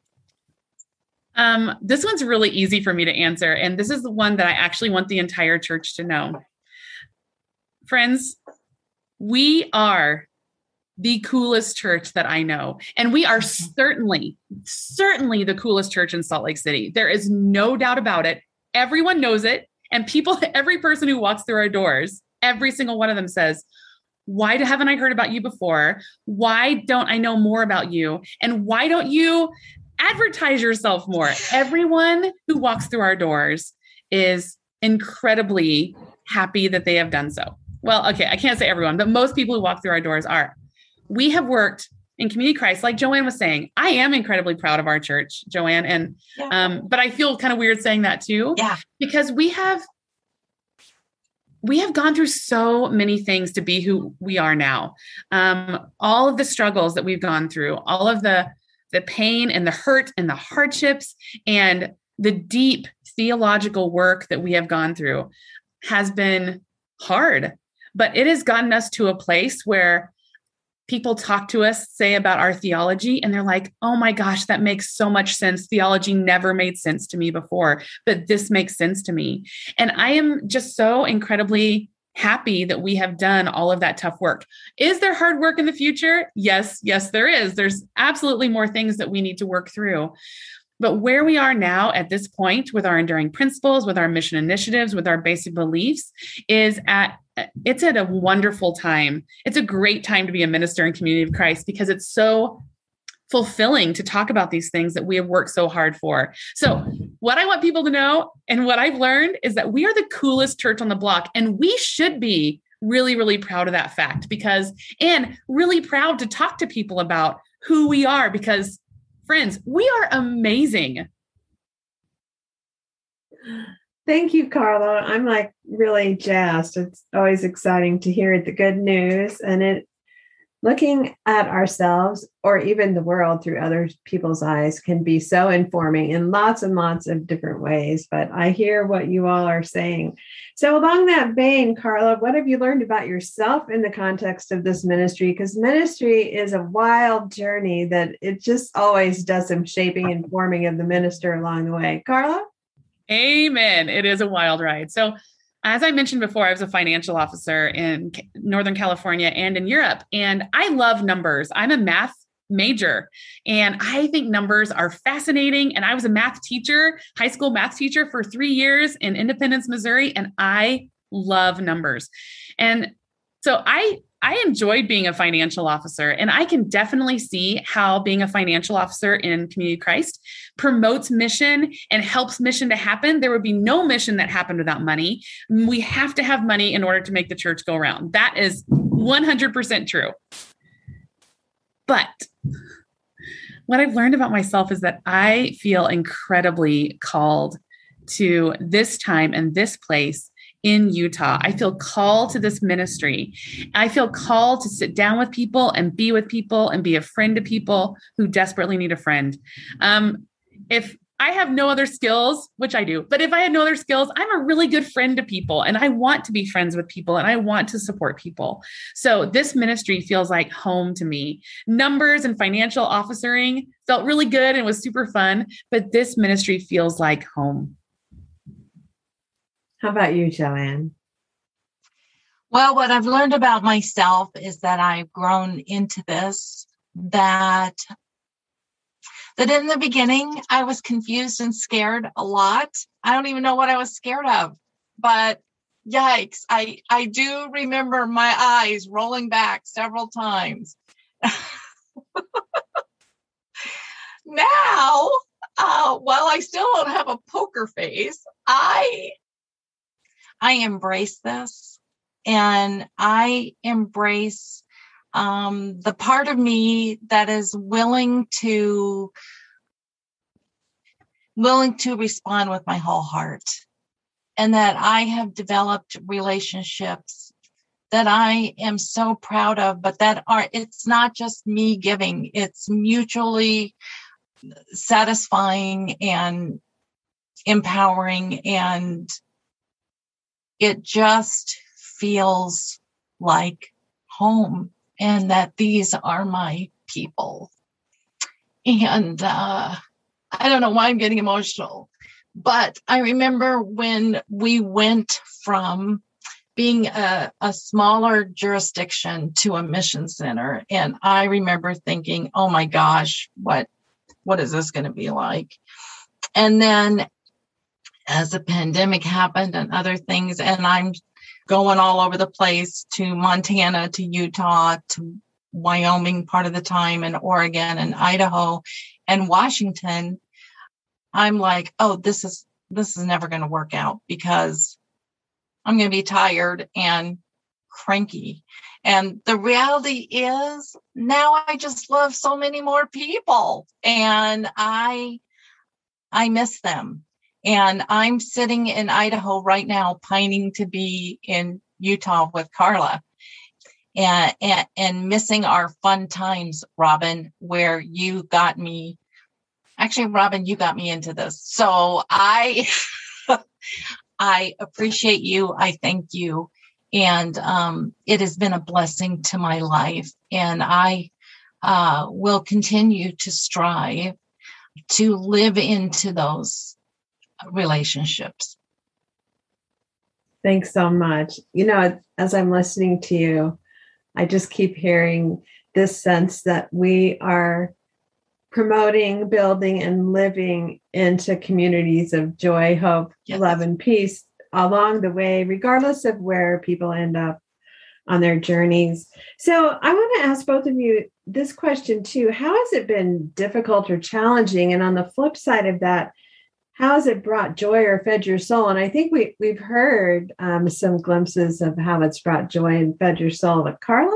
This one's really easy for me to answer. And this is the one that I actually want the entire church to know. Friends, we are the coolest church that I know. And we are certainly the coolest church in Salt Lake City. There is no doubt about it. Everyone knows it. And every person who walks through our doors, every single one of them says, why haven't I heard about you before? Why don't I know more about you? And why don't you advertise yourself more? Everyone who walks through our doors is incredibly happy that they have done so. Well, okay, I can't say everyone, but most people who walk through our doors are. We have worked in Community Christ, like Joanne was saying. I am incredibly proud of our church, Joanne, and but I feel kind of weird saying that too, because we have gone through so many things to be who we are now. All of the struggles that we've gone through, all of the pain and the hurt and the hardships and the deep theological work that we have gone through has been hard, but it has gotten us to a place where people talk to us, say about our theology, and they're like, oh my gosh, that makes so much sense. Theology never made sense to me before, but this makes sense to me. And I am just so incredibly happy that we have done all of that tough work. Is there hard work in the future? Yes, there is. There's absolutely more things that we need to work through. But where we are now at this point with our enduring principles, with our mission initiatives, with our basic beliefs, it's at a wonderful time. It's a great time to be a minister in Community of Christ because it's so fulfilling to talk about these things that we have worked so hard for. So what I want people to know and what I've learned is that we are the coolest church on the block, and we should be really, really proud of that fact and really proud to talk to people about who we are because, friends, we are amazing. Thank you, Carla. I'm like really jazzed. It's always exciting to hear the good news, and looking at ourselves or even the world through other people's eyes can be so informing in lots and lots of different ways. But I hear what you all are saying. So along that vein, Carla, what have you learned about yourself in the context of this ministry? Because ministry is a wild journey that it just always does some shaping and forming of the minister along the way. Carla? Amen. It is a wild ride. So as I mentioned before, I was a financial officer in Northern California and in Europe, and I love numbers. I'm a math major, and I think numbers are fascinating. And I was a math teacher, high school math teacher for 3 years in Independence, Missouri, and I love numbers. And so I enjoyed being a financial officer, and I can definitely see how being a financial officer in Community of Christ promotes mission and helps mission to happen. There would be no mission that happened without money. We have to have money in order to make the church go round. That is 100% true. But what I've learned about myself is that I feel incredibly called to this time and this place in Utah. I feel called to this ministry. I feel called to sit down with people and be with people and be a friend to people who desperately need a friend. If I have no other skills, which I do, but if I had no other skills, I'm a really good friend to people and I want to be friends with people and I want to support people. So this ministry feels like home to me. Numbers and financial officering felt really good and was super fun, but this ministry feels like home. How about you, Joanne? Well, what I've learned about myself is that I've grown into this, that in the beginning, I was confused and scared a lot. I don't even know what I was scared of, but yikes. I do remember my eyes rolling back several times. Now, while I still don't have a poker face, I embrace this, and I embrace the part of me that is willing to respond with my whole heart, and that I have developed relationships that I am so proud of, but it's not just me giving, it's mutually satisfying and empowering, and it just feels like home, and that these are my people. And I don't know why I'm getting emotional, but I remember when we went from being a smaller jurisdiction to a mission center, and I remember thinking, oh my gosh, what is this going to be like? And then as the pandemic happened and other things, and I'm going all over the place, to Montana, to Utah, to Wyoming part of the time, and Oregon and Idaho and Washington, I'm like, oh, this is never going to work out, because I'm going to be tired and cranky. And the reality is now I just love so many more people, and I miss them. And I'm sitting in Idaho right now, pining to be in Utah with Carla, and missing our fun times, Robin, where you got me. Actually, Robin, you got me into this. So I appreciate you. I thank you. And it has been a blessing to my life. And I will continue to strive to live into those relationships. Thanks so much. You know, as I'm listening to you, I just keep hearing this sense that we are promoting, building, and living into communities of joy, hope, yes, love, and peace along the way, regardless of where people end up on their journeys. So I want to ask both of you this question too. How has it been difficult or challenging? And on the flip side of that, how has it brought joy or fed your soul? And I think we've heard some glimpses of how it's brought joy and fed your soul. But Carla?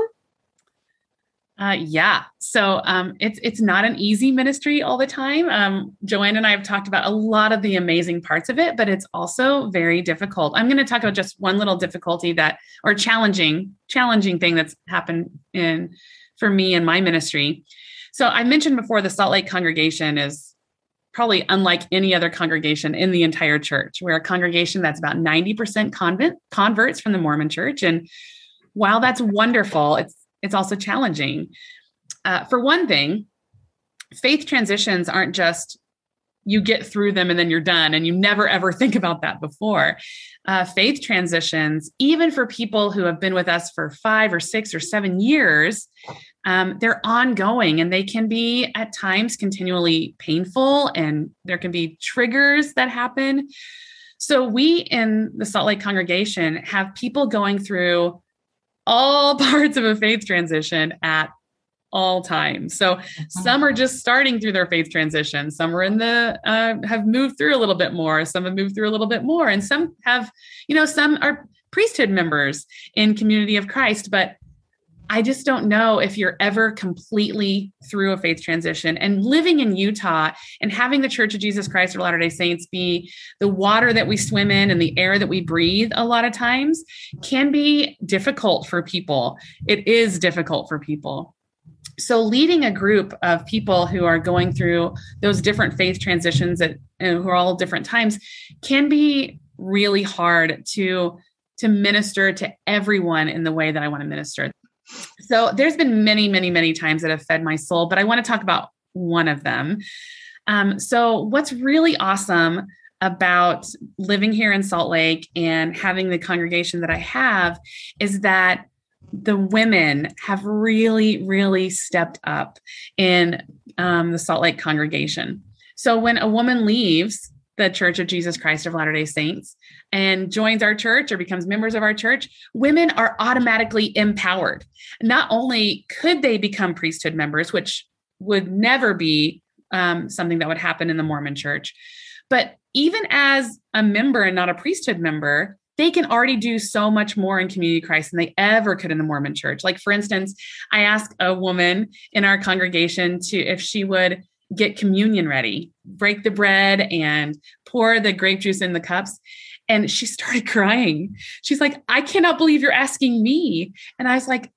Yeah. So it's not an easy ministry all the time. Joanne and I have talked about a lot of the amazing parts of it, but it's also very difficult. I'm going to talk about just one little difficulty or challenging thing that's happened for me in my ministry. So I mentioned before, the Salt Lake congregation is probably unlike any other congregation in the entire church. We're a congregation that's about 90% converts from the Mormon church. And while that's wonderful, it's also challenging. For one thing, faith transitions aren't just you get through them and then you're done, and you never ever think about that before. Faith transitions, even for people who have been with us for 5 or 6 or 7 years, they're ongoing, and they can be at times continually painful, and there can be triggers that happen. So we in the Salt Lake congregation have people going through all parts of a faith transition at all times. So some are just starting through their faith transition. Some are have moved through a little bit more. Some have moved through a little bit more. And some have, some are priesthood members in Community of Christ. But I just don't know if you're ever completely through a faith transition. And living in Utah and having the Church of Jesus Christ of Latter-day Saints be the water that we swim in and the air that we breathe a lot of times can be difficult for people. It is difficult for people. So leading a group of people who are going through those different faith transitions who are all different times can be really hard to minister to everyone in the way that I want to minister. So there's been many, many, many times that have fed my soul, but I want to talk about one of them. So what's really awesome about living here in Salt Lake and having the congregation that I have is that the women have really, really stepped up in the Salt Lake congregation. So when a woman leaves the Church of Jesus Christ of Latter-day Saints and joins our church or becomes members of our church, women are automatically empowered. Not only could they become priesthood members, which would never be something that would happen in the Mormon church, but even as a member and not a priesthood member, they can already do so much more in Community Christ than they ever could in the Mormon church. Like, for instance, I asked a woman in our congregation if she would get communion ready, break the bread and pour the grape juice in the cups. And she started crying. She's like, I cannot believe you're asking me. And I was like,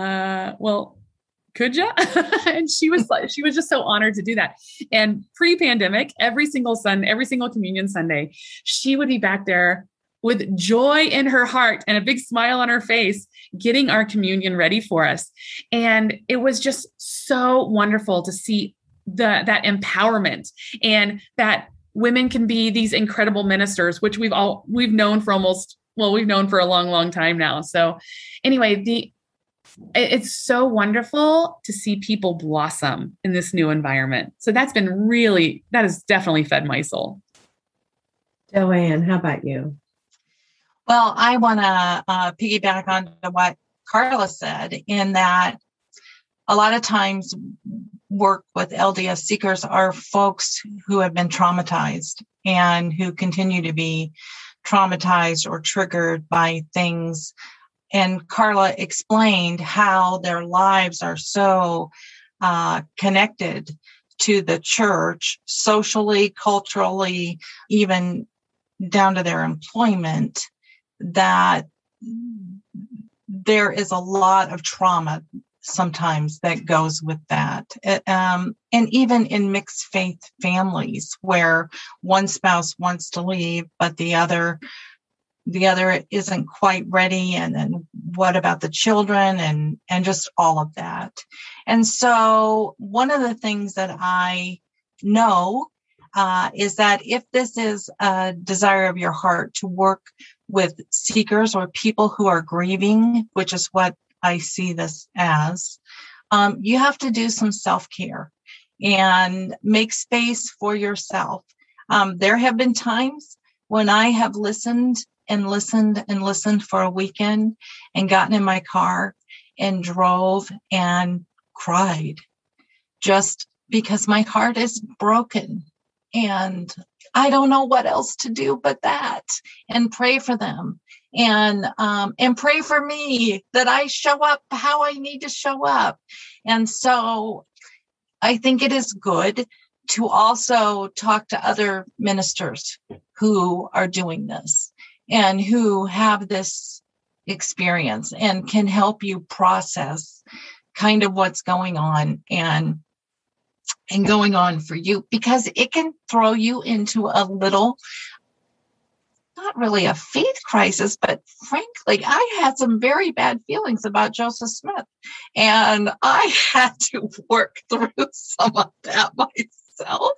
well, could you? And she was just so honored to do that. And pre-pandemic, every single communion Sunday, she would be back there with joy in her heart and a big smile on her face, getting our communion ready for us. And it was just so wonderful to see that empowerment and that women can be these incredible ministers, which we've known for a long, long time now. So anyway, it's so wonderful to see people blossom in this new environment. So that has definitely fed my soul. Joanne, how about you? Well, I want to piggyback on what Carla said, in that a lot of times work with LDS seekers are folks who have been traumatized and who continue to be traumatized or triggered by things. And Carla explained how their lives are so connected to the church, socially, culturally, even down to their employment, that there is a lot of trauma sometimes that goes with that. And even in mixed faith families where one spouse wants to leave, but the other isn't quite ready. And then what about the children and just all of that. And so one of the things that I know is that if this is a desire of your heart to work with seekers or people who are grieving, which is what I see this as, you have to do some self-care and make space for yourself. There have been times when I have listened for a weekend and gotten in my car and drove and cried just because my heart is broken. And I don't know what else to do but that, and pray for them and pray for me that I show up how I need to show up. And so I think it is good to also talk to other ministers who are doing this and who have this experience and can help you process kind of what's going on and going on for you, because it can throw you into a little, not really a faith crisis, but frankly, I had some very bad feelings about Joseph Smith, and I had to work through some of that myself.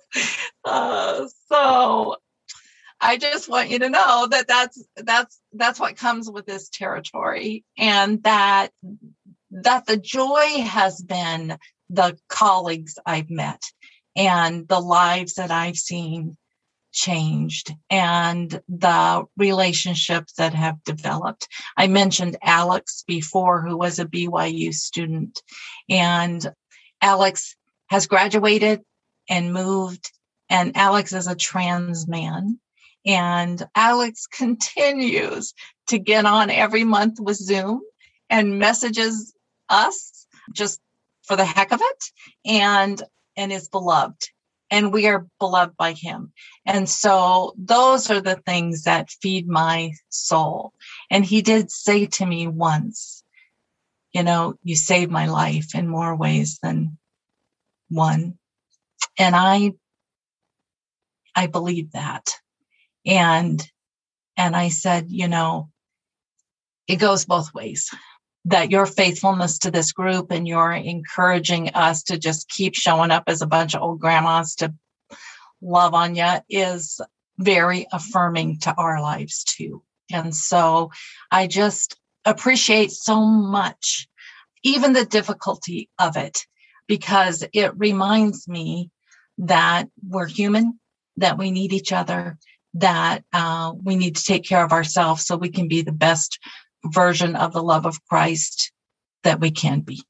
So I just want you to know that that's what comes with this territory, and that the joy has been the colleagues I've met and the lives that I've seen changed and the relationships that have developed. I mentioned Alex before, who was a BYU student, and Alex has graduated and moved, and Alex is a trans man. And Alex continues to get on every month with Zoom and messages us just for the heck of it, and is beloved. And we are beloved by him. And so those are the things that feed my soul. And he did say to me once, you saved my life in more ways than one. And I believe that. And I said, it goes both ways. That your faithfulness to this group and your encouraging us to just keep showing up as a bunch of old grandmas to love on you is very affirming to our lives too. And so I just appreciate so much, even the difficulty of it, because it reminds me that we're human, that we need each other, that we need to take care of ourselves so we can be the best version of the love of Christ that we can be.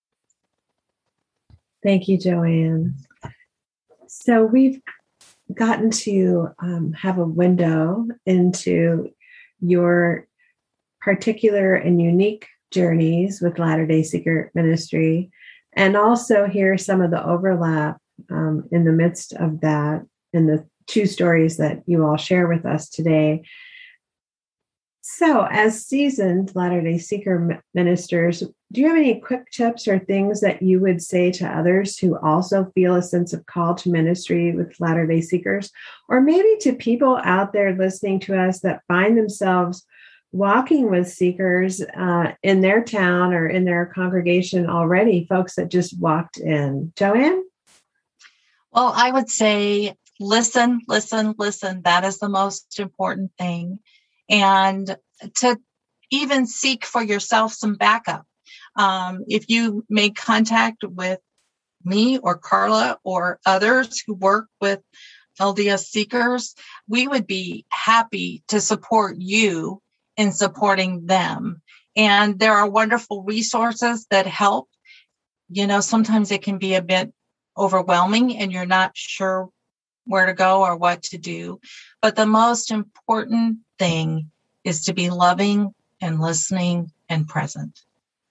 Thank you, Joanne. So we've gotten to have a window into your particular and unique journeys with Latter-day Seeker Ministry, and also hear some of the overlap in the midst of that in the two stories that you all share with us today. So, as seasoned Latter-day Seeker ministers, do you have any quick tips or things that you would say to others who also feel a sense of call to ministry with Latter-day Seekers, or maybe to people out there listening to us that find themselves walking with seekers in their town or in their congregation already, folks that just walked in? Joanne? Well, I would say listen. That is the most important thing. And to even seek for yourself some backup. If you make contact with me or Carla or others who work with LDS seekers, we would be happy to support you in supporting them. And there are wonderful resources that help. Sometimes it can be a bit overwhelming and you're not sure where to go or what to do. But the most important thing is to be loving and listening and present.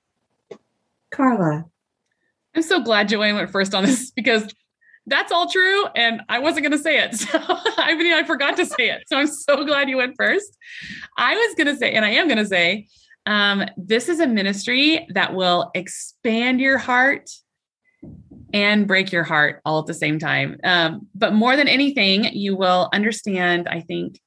Carla. I'm so glad Joanne went first on this because that's all true. And I wasn't going to say it. So I forgot to say it. So I'm so glad you went first. I was going to say, and I am going to say, this is a ministry that will expand your heart and break your heart all at the same time. But more than anything, you will understand, I think,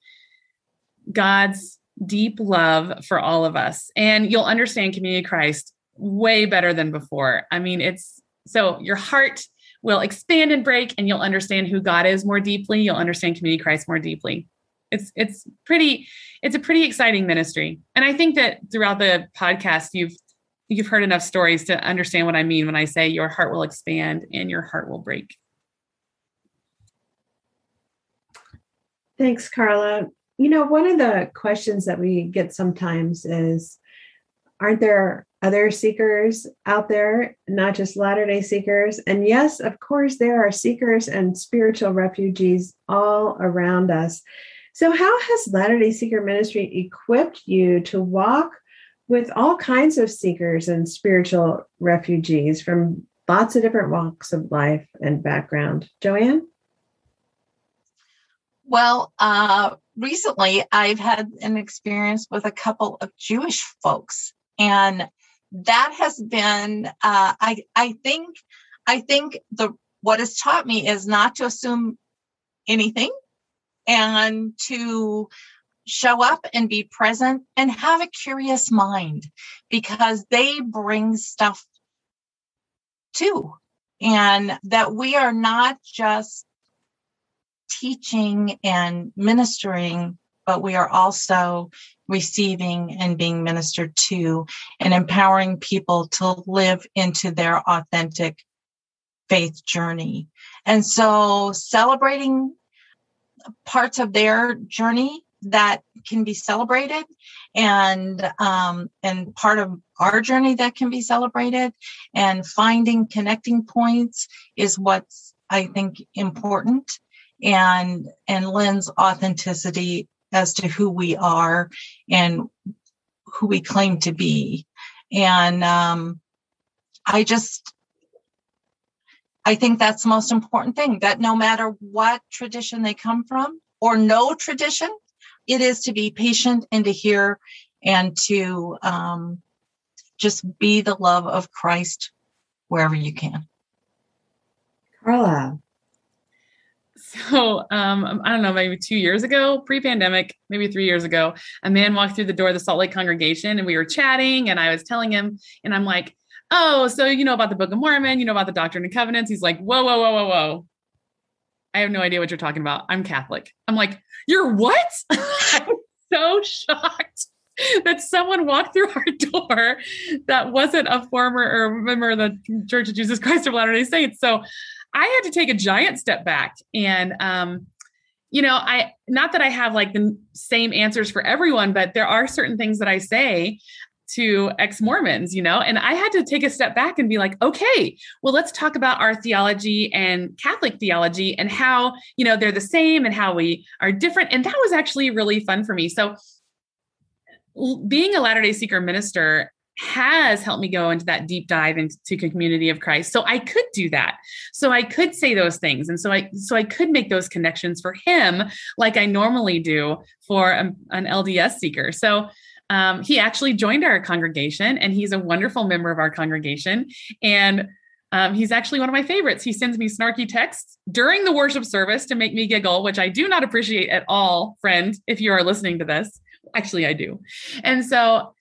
God's deep love for all of us. And you'll understand Community of Christ way better than before. I mean, so your heart will expand and break, and you'll understand who God is more deeply. You'll understand Community of Christ more deeply. It's a pretty exciting ministry. And I think that throughout the podcast, you've heard enough stories to understand what I mean when I say your heart will expand and your heart will break. Thanks, Carla. One of the questions that we get sometimes is, aren't there other seekers out there, not just Latter-day Seekers? And yes, of course, there are seekers and spiritual refugees all around us. So how has Latter-day Seeker Ministry equipped you to walk with all kinds of seekers and spiritual refugees from lots of different walks of life and background? Joanne? Well, recently I've had an experience with a couple of Jewish folks, and that has been, I think what has taught me is not to assume anything and to show up and be present and have a curious mind, because they bring stuff too. And that we are not just teaching and ministering, but we are also receiving and being ministered to and empowering people to live into their authentic faith journey. And so celebrating parts of their journey that can be celebrated, and part of our journey that can be celebrated, and finding connecting points is what's, I think, important, and lends authenticity as to who we are and who we claim to be. And I think that's the most important thing, that no matter what tradition they come from or no tradition, it is to be patient and to hear and to just be the love of Christ wherever you can. Carla. So, I don't know, maybe 2 years ago, pre-pandemic, maybe 3 years ago, a man walked through the door of the Salt Lake congregation and we were chatting and I was telling him, and I'm like, oh, so you know about the Book of Mormon, you know about the Doctrine and Covenants. He's like, whoa, whoa, whoa, whoa, whoa. I have no idea what you're talking about. I'm Catholic. I'm like, you're what? I was so shocked that someone walked through our door that wasn't a former or member of the Church of Jesus Christ of Latter-day Saints. So I had to take a giant step back. And, not that I have like the same answers for everyone, but there are certain things that I say to ex-Mormons, and I had to take a step back and be like, okay, well, let's talk about our theology and Catholic theology and how, they're the same and how we are different. And that was actually really fun for me. So being a Latter-day Seeker minister has helped me go into that deep dive into Community of Christ. So I could do that. So I could say those things. And so I could make those connections for him like I normally do for an LDS seeker. So he actually joined our congregation and he's a wonderful member of our congregation. And he's actually one of my favorites. He sends me snarky texts during the worship service to make me giggle, which I do not appreciate at all, friend, if you are listening to this. Actually, I do. And so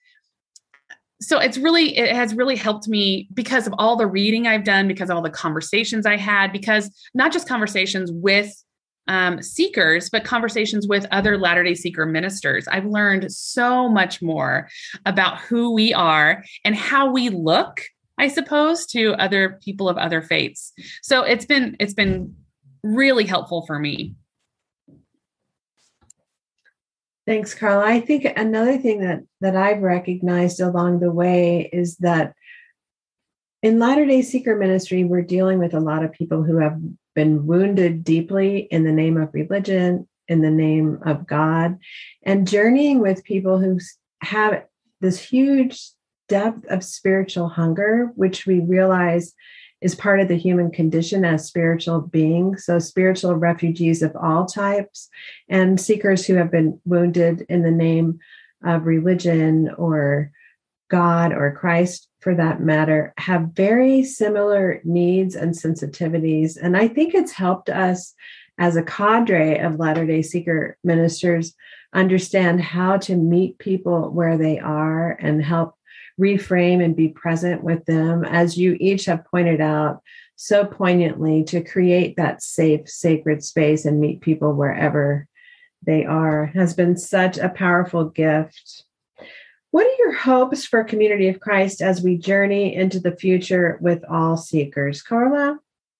it has really helped me because of all the reading I've done, because of all the conversations I had, because not just conversations with seekers, but conversations with other Latter-day Seeker ministers. I've learned so much more about who we are and how we look, I suppose, to other people of other faiths. So it's been really helpful for me. Thanks, Carla. I think another thing that I've recognized along the way is that in Latter-day Seeker ministry, we're dealing with a lot of people who have been wounded deeply in the name of religion, in the name of God, and journeying with people who have this huge depth of spiritual hunger, which we realize is part of the human condition as spiritual beings. So spiritual refugees of all types and seekers who have been wounded in the name of religion or God or Christ, for that matter, have very similar needs and sensitivities. And I think it's helped us as a cadre of Latter-day Seeker ministers understand how to meet people where they are and help reframe and be present with them, as you each have pointed out so poignantly, to create that safe, sacred space and meet people wherever they are has been such a powerful gift. What are your hopes for Community of Christ as we journey into the future with all seekers? Carla?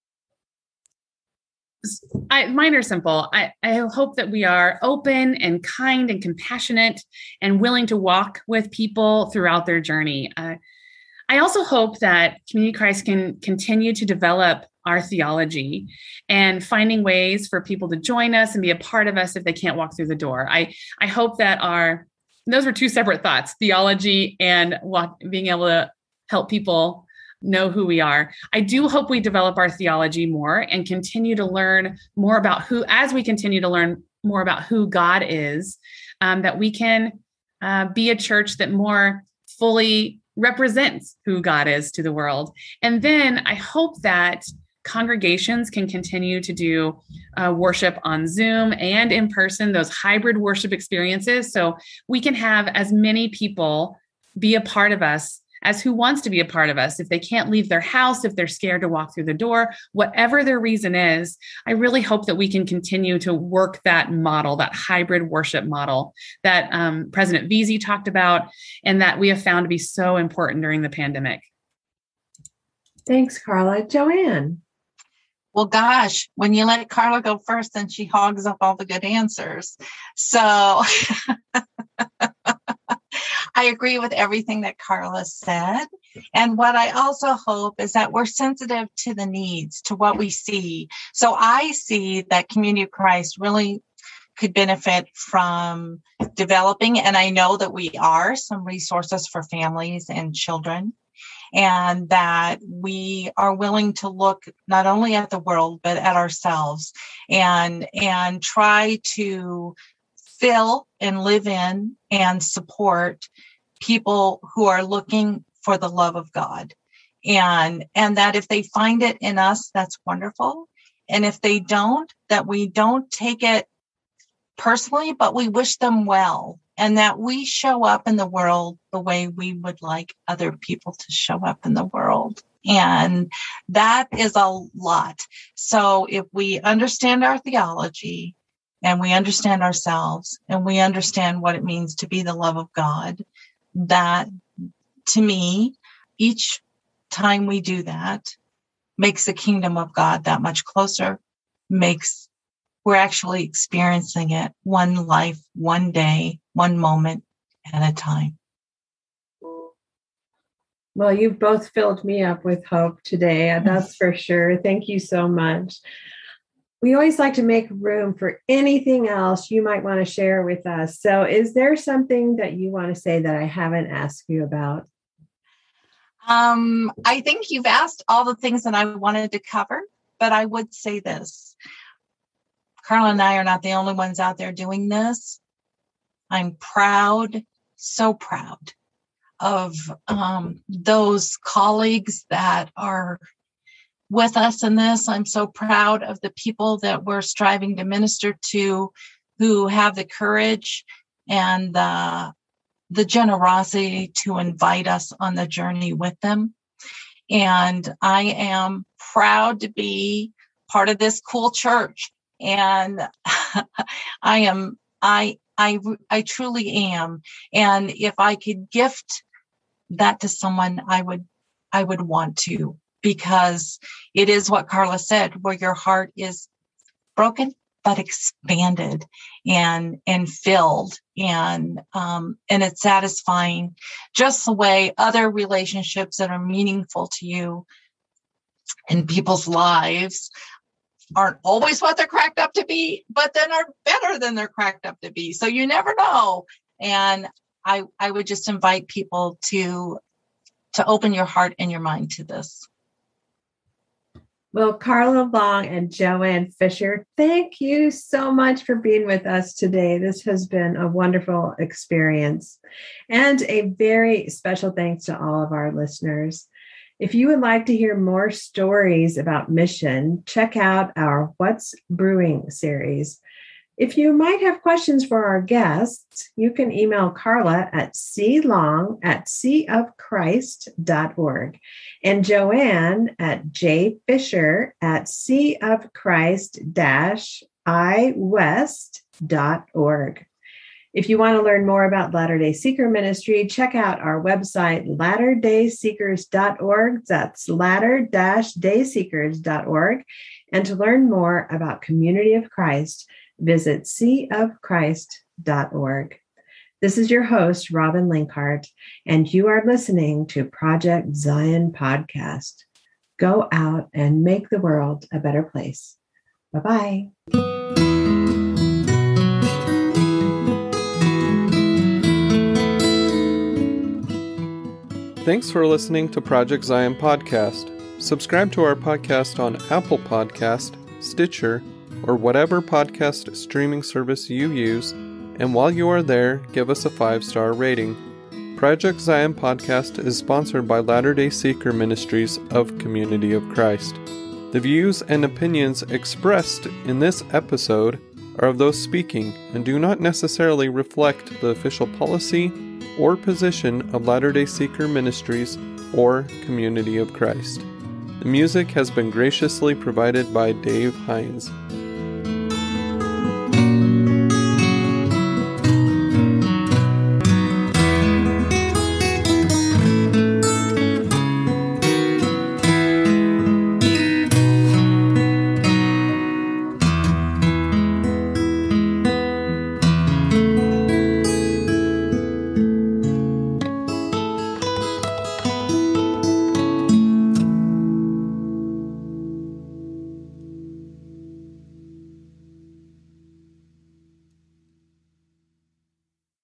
Mine are simple. I hope that we are open and kind and compassionate and willing to walk with people throughout their journey. I also hope that Community of Christ can continue to develop our theology and finding ways for people to join us and be a part of us if they can't walk through the door. I hope that those were two separate thoughts, theology and being able to help people know who we are. I do hope we develop our theology more and continue to learn more about as we continue to learn more about who God is, that we can be a church that more fully represents who God is to the world. And then I hope that congregations can continue to do worship on Zoom and in person, those hybrid worship experiences. So we can have as many people be a part of us as who wants to be a part of us. If they can't leave their house, if they're scared to walk through the door, whatever their reason is, I really hope that we can continue to work that model, that hybrid worship model that President Veazey talked about and that we have found to be so important during the pandemic. Thanks, Carla. Joanne? Well, gosh, when you let Carla go first, then she hogs up all the good answers. So I agree with everything that Carla said. And what I also hope is that we're sensitive to the needs, to what we see. So I see that Community of Christ really could benefit from developing, and I know that we are, some resources for families and children. and that we are willing to look not only at the world, but at ourselves and try to fill and live in and support people who are looking for the love of God. And that if they find it in us, that's wonderful. And if they don't, that we don't take it personally, but we wish them well, and that we show up in the world the way we would like other people to show up in the world. And that is a lot. So if we understand our theology and we understand ourselves and we understand what it means to be the love of God, that to me, each time we do that makes the kingdom of God that much closer, we're actually experiencing it one life, one day, one moment at a time. Well, you've both filled me up with hope today. That's for sure. Thank you so much. We always like to make room for anything else you might want to share with us. So is there something that you want to say that I haven't asked you about? I think you've asked all the things that I wanted to cover, but I would say this. Carla and I are not the only ones out there doing this. I'm proud, so proud of those colleagues that are with us in this. I'm so proud of the people that we're striving to minister to, who have the courage and the generosity to invite us on the journey with them. And I am proud to be part of this cool church. And I truly am. And if I could gift that to someone, I would want to, because it is what Carla said, where your heart is broken but expanded and filled, and it's satisfying, just the way other relationships that are meaningful to you in people's lives aren't always what they're cracked up to be, but then are better than they're cracked up to be. So you never know. And I would just invite people to open your heart and your mind to this. Well, Carla Long and Joanne Fisher, thank you so much for being with us today. This has been a wonderful experience. And a very special thanks to all of our listeners. If you would like to hear more stories about mission, check out our What's Brewing series. If you might have questions for our guests, you can email Carla at clong@cofchrist.org and Joanne at jfisher@cofchrist-iwest.org. If you want to learn more about Latter-day Seeker Ministry, check out our website, latterdayseekers.org. That's latter-dayseekers.org. And to learn more about Community of Christ, visit cofchrist.org. This is your host, Robin Linkhart, and you are listening to Project Zion Podcast. Go out and make the world a better place. Bye-bye. Thanks for listening to Project Zion Podcast. Subscribe to our podcast on Apple Podcast, Stitcher, or whatever podcast streaming service you use, and while you are there, give us a 5-star rating. Project Zion Podcast is sponsored by Latter-day Seeker Ministries of Community of Christ. The views and opinions expressed in this episode are of those speaking and do not necessarily reflect the official policy or position of Latter-day Seeker Ministries or Community of Christ. The music has been graciously provided by Dave Hines.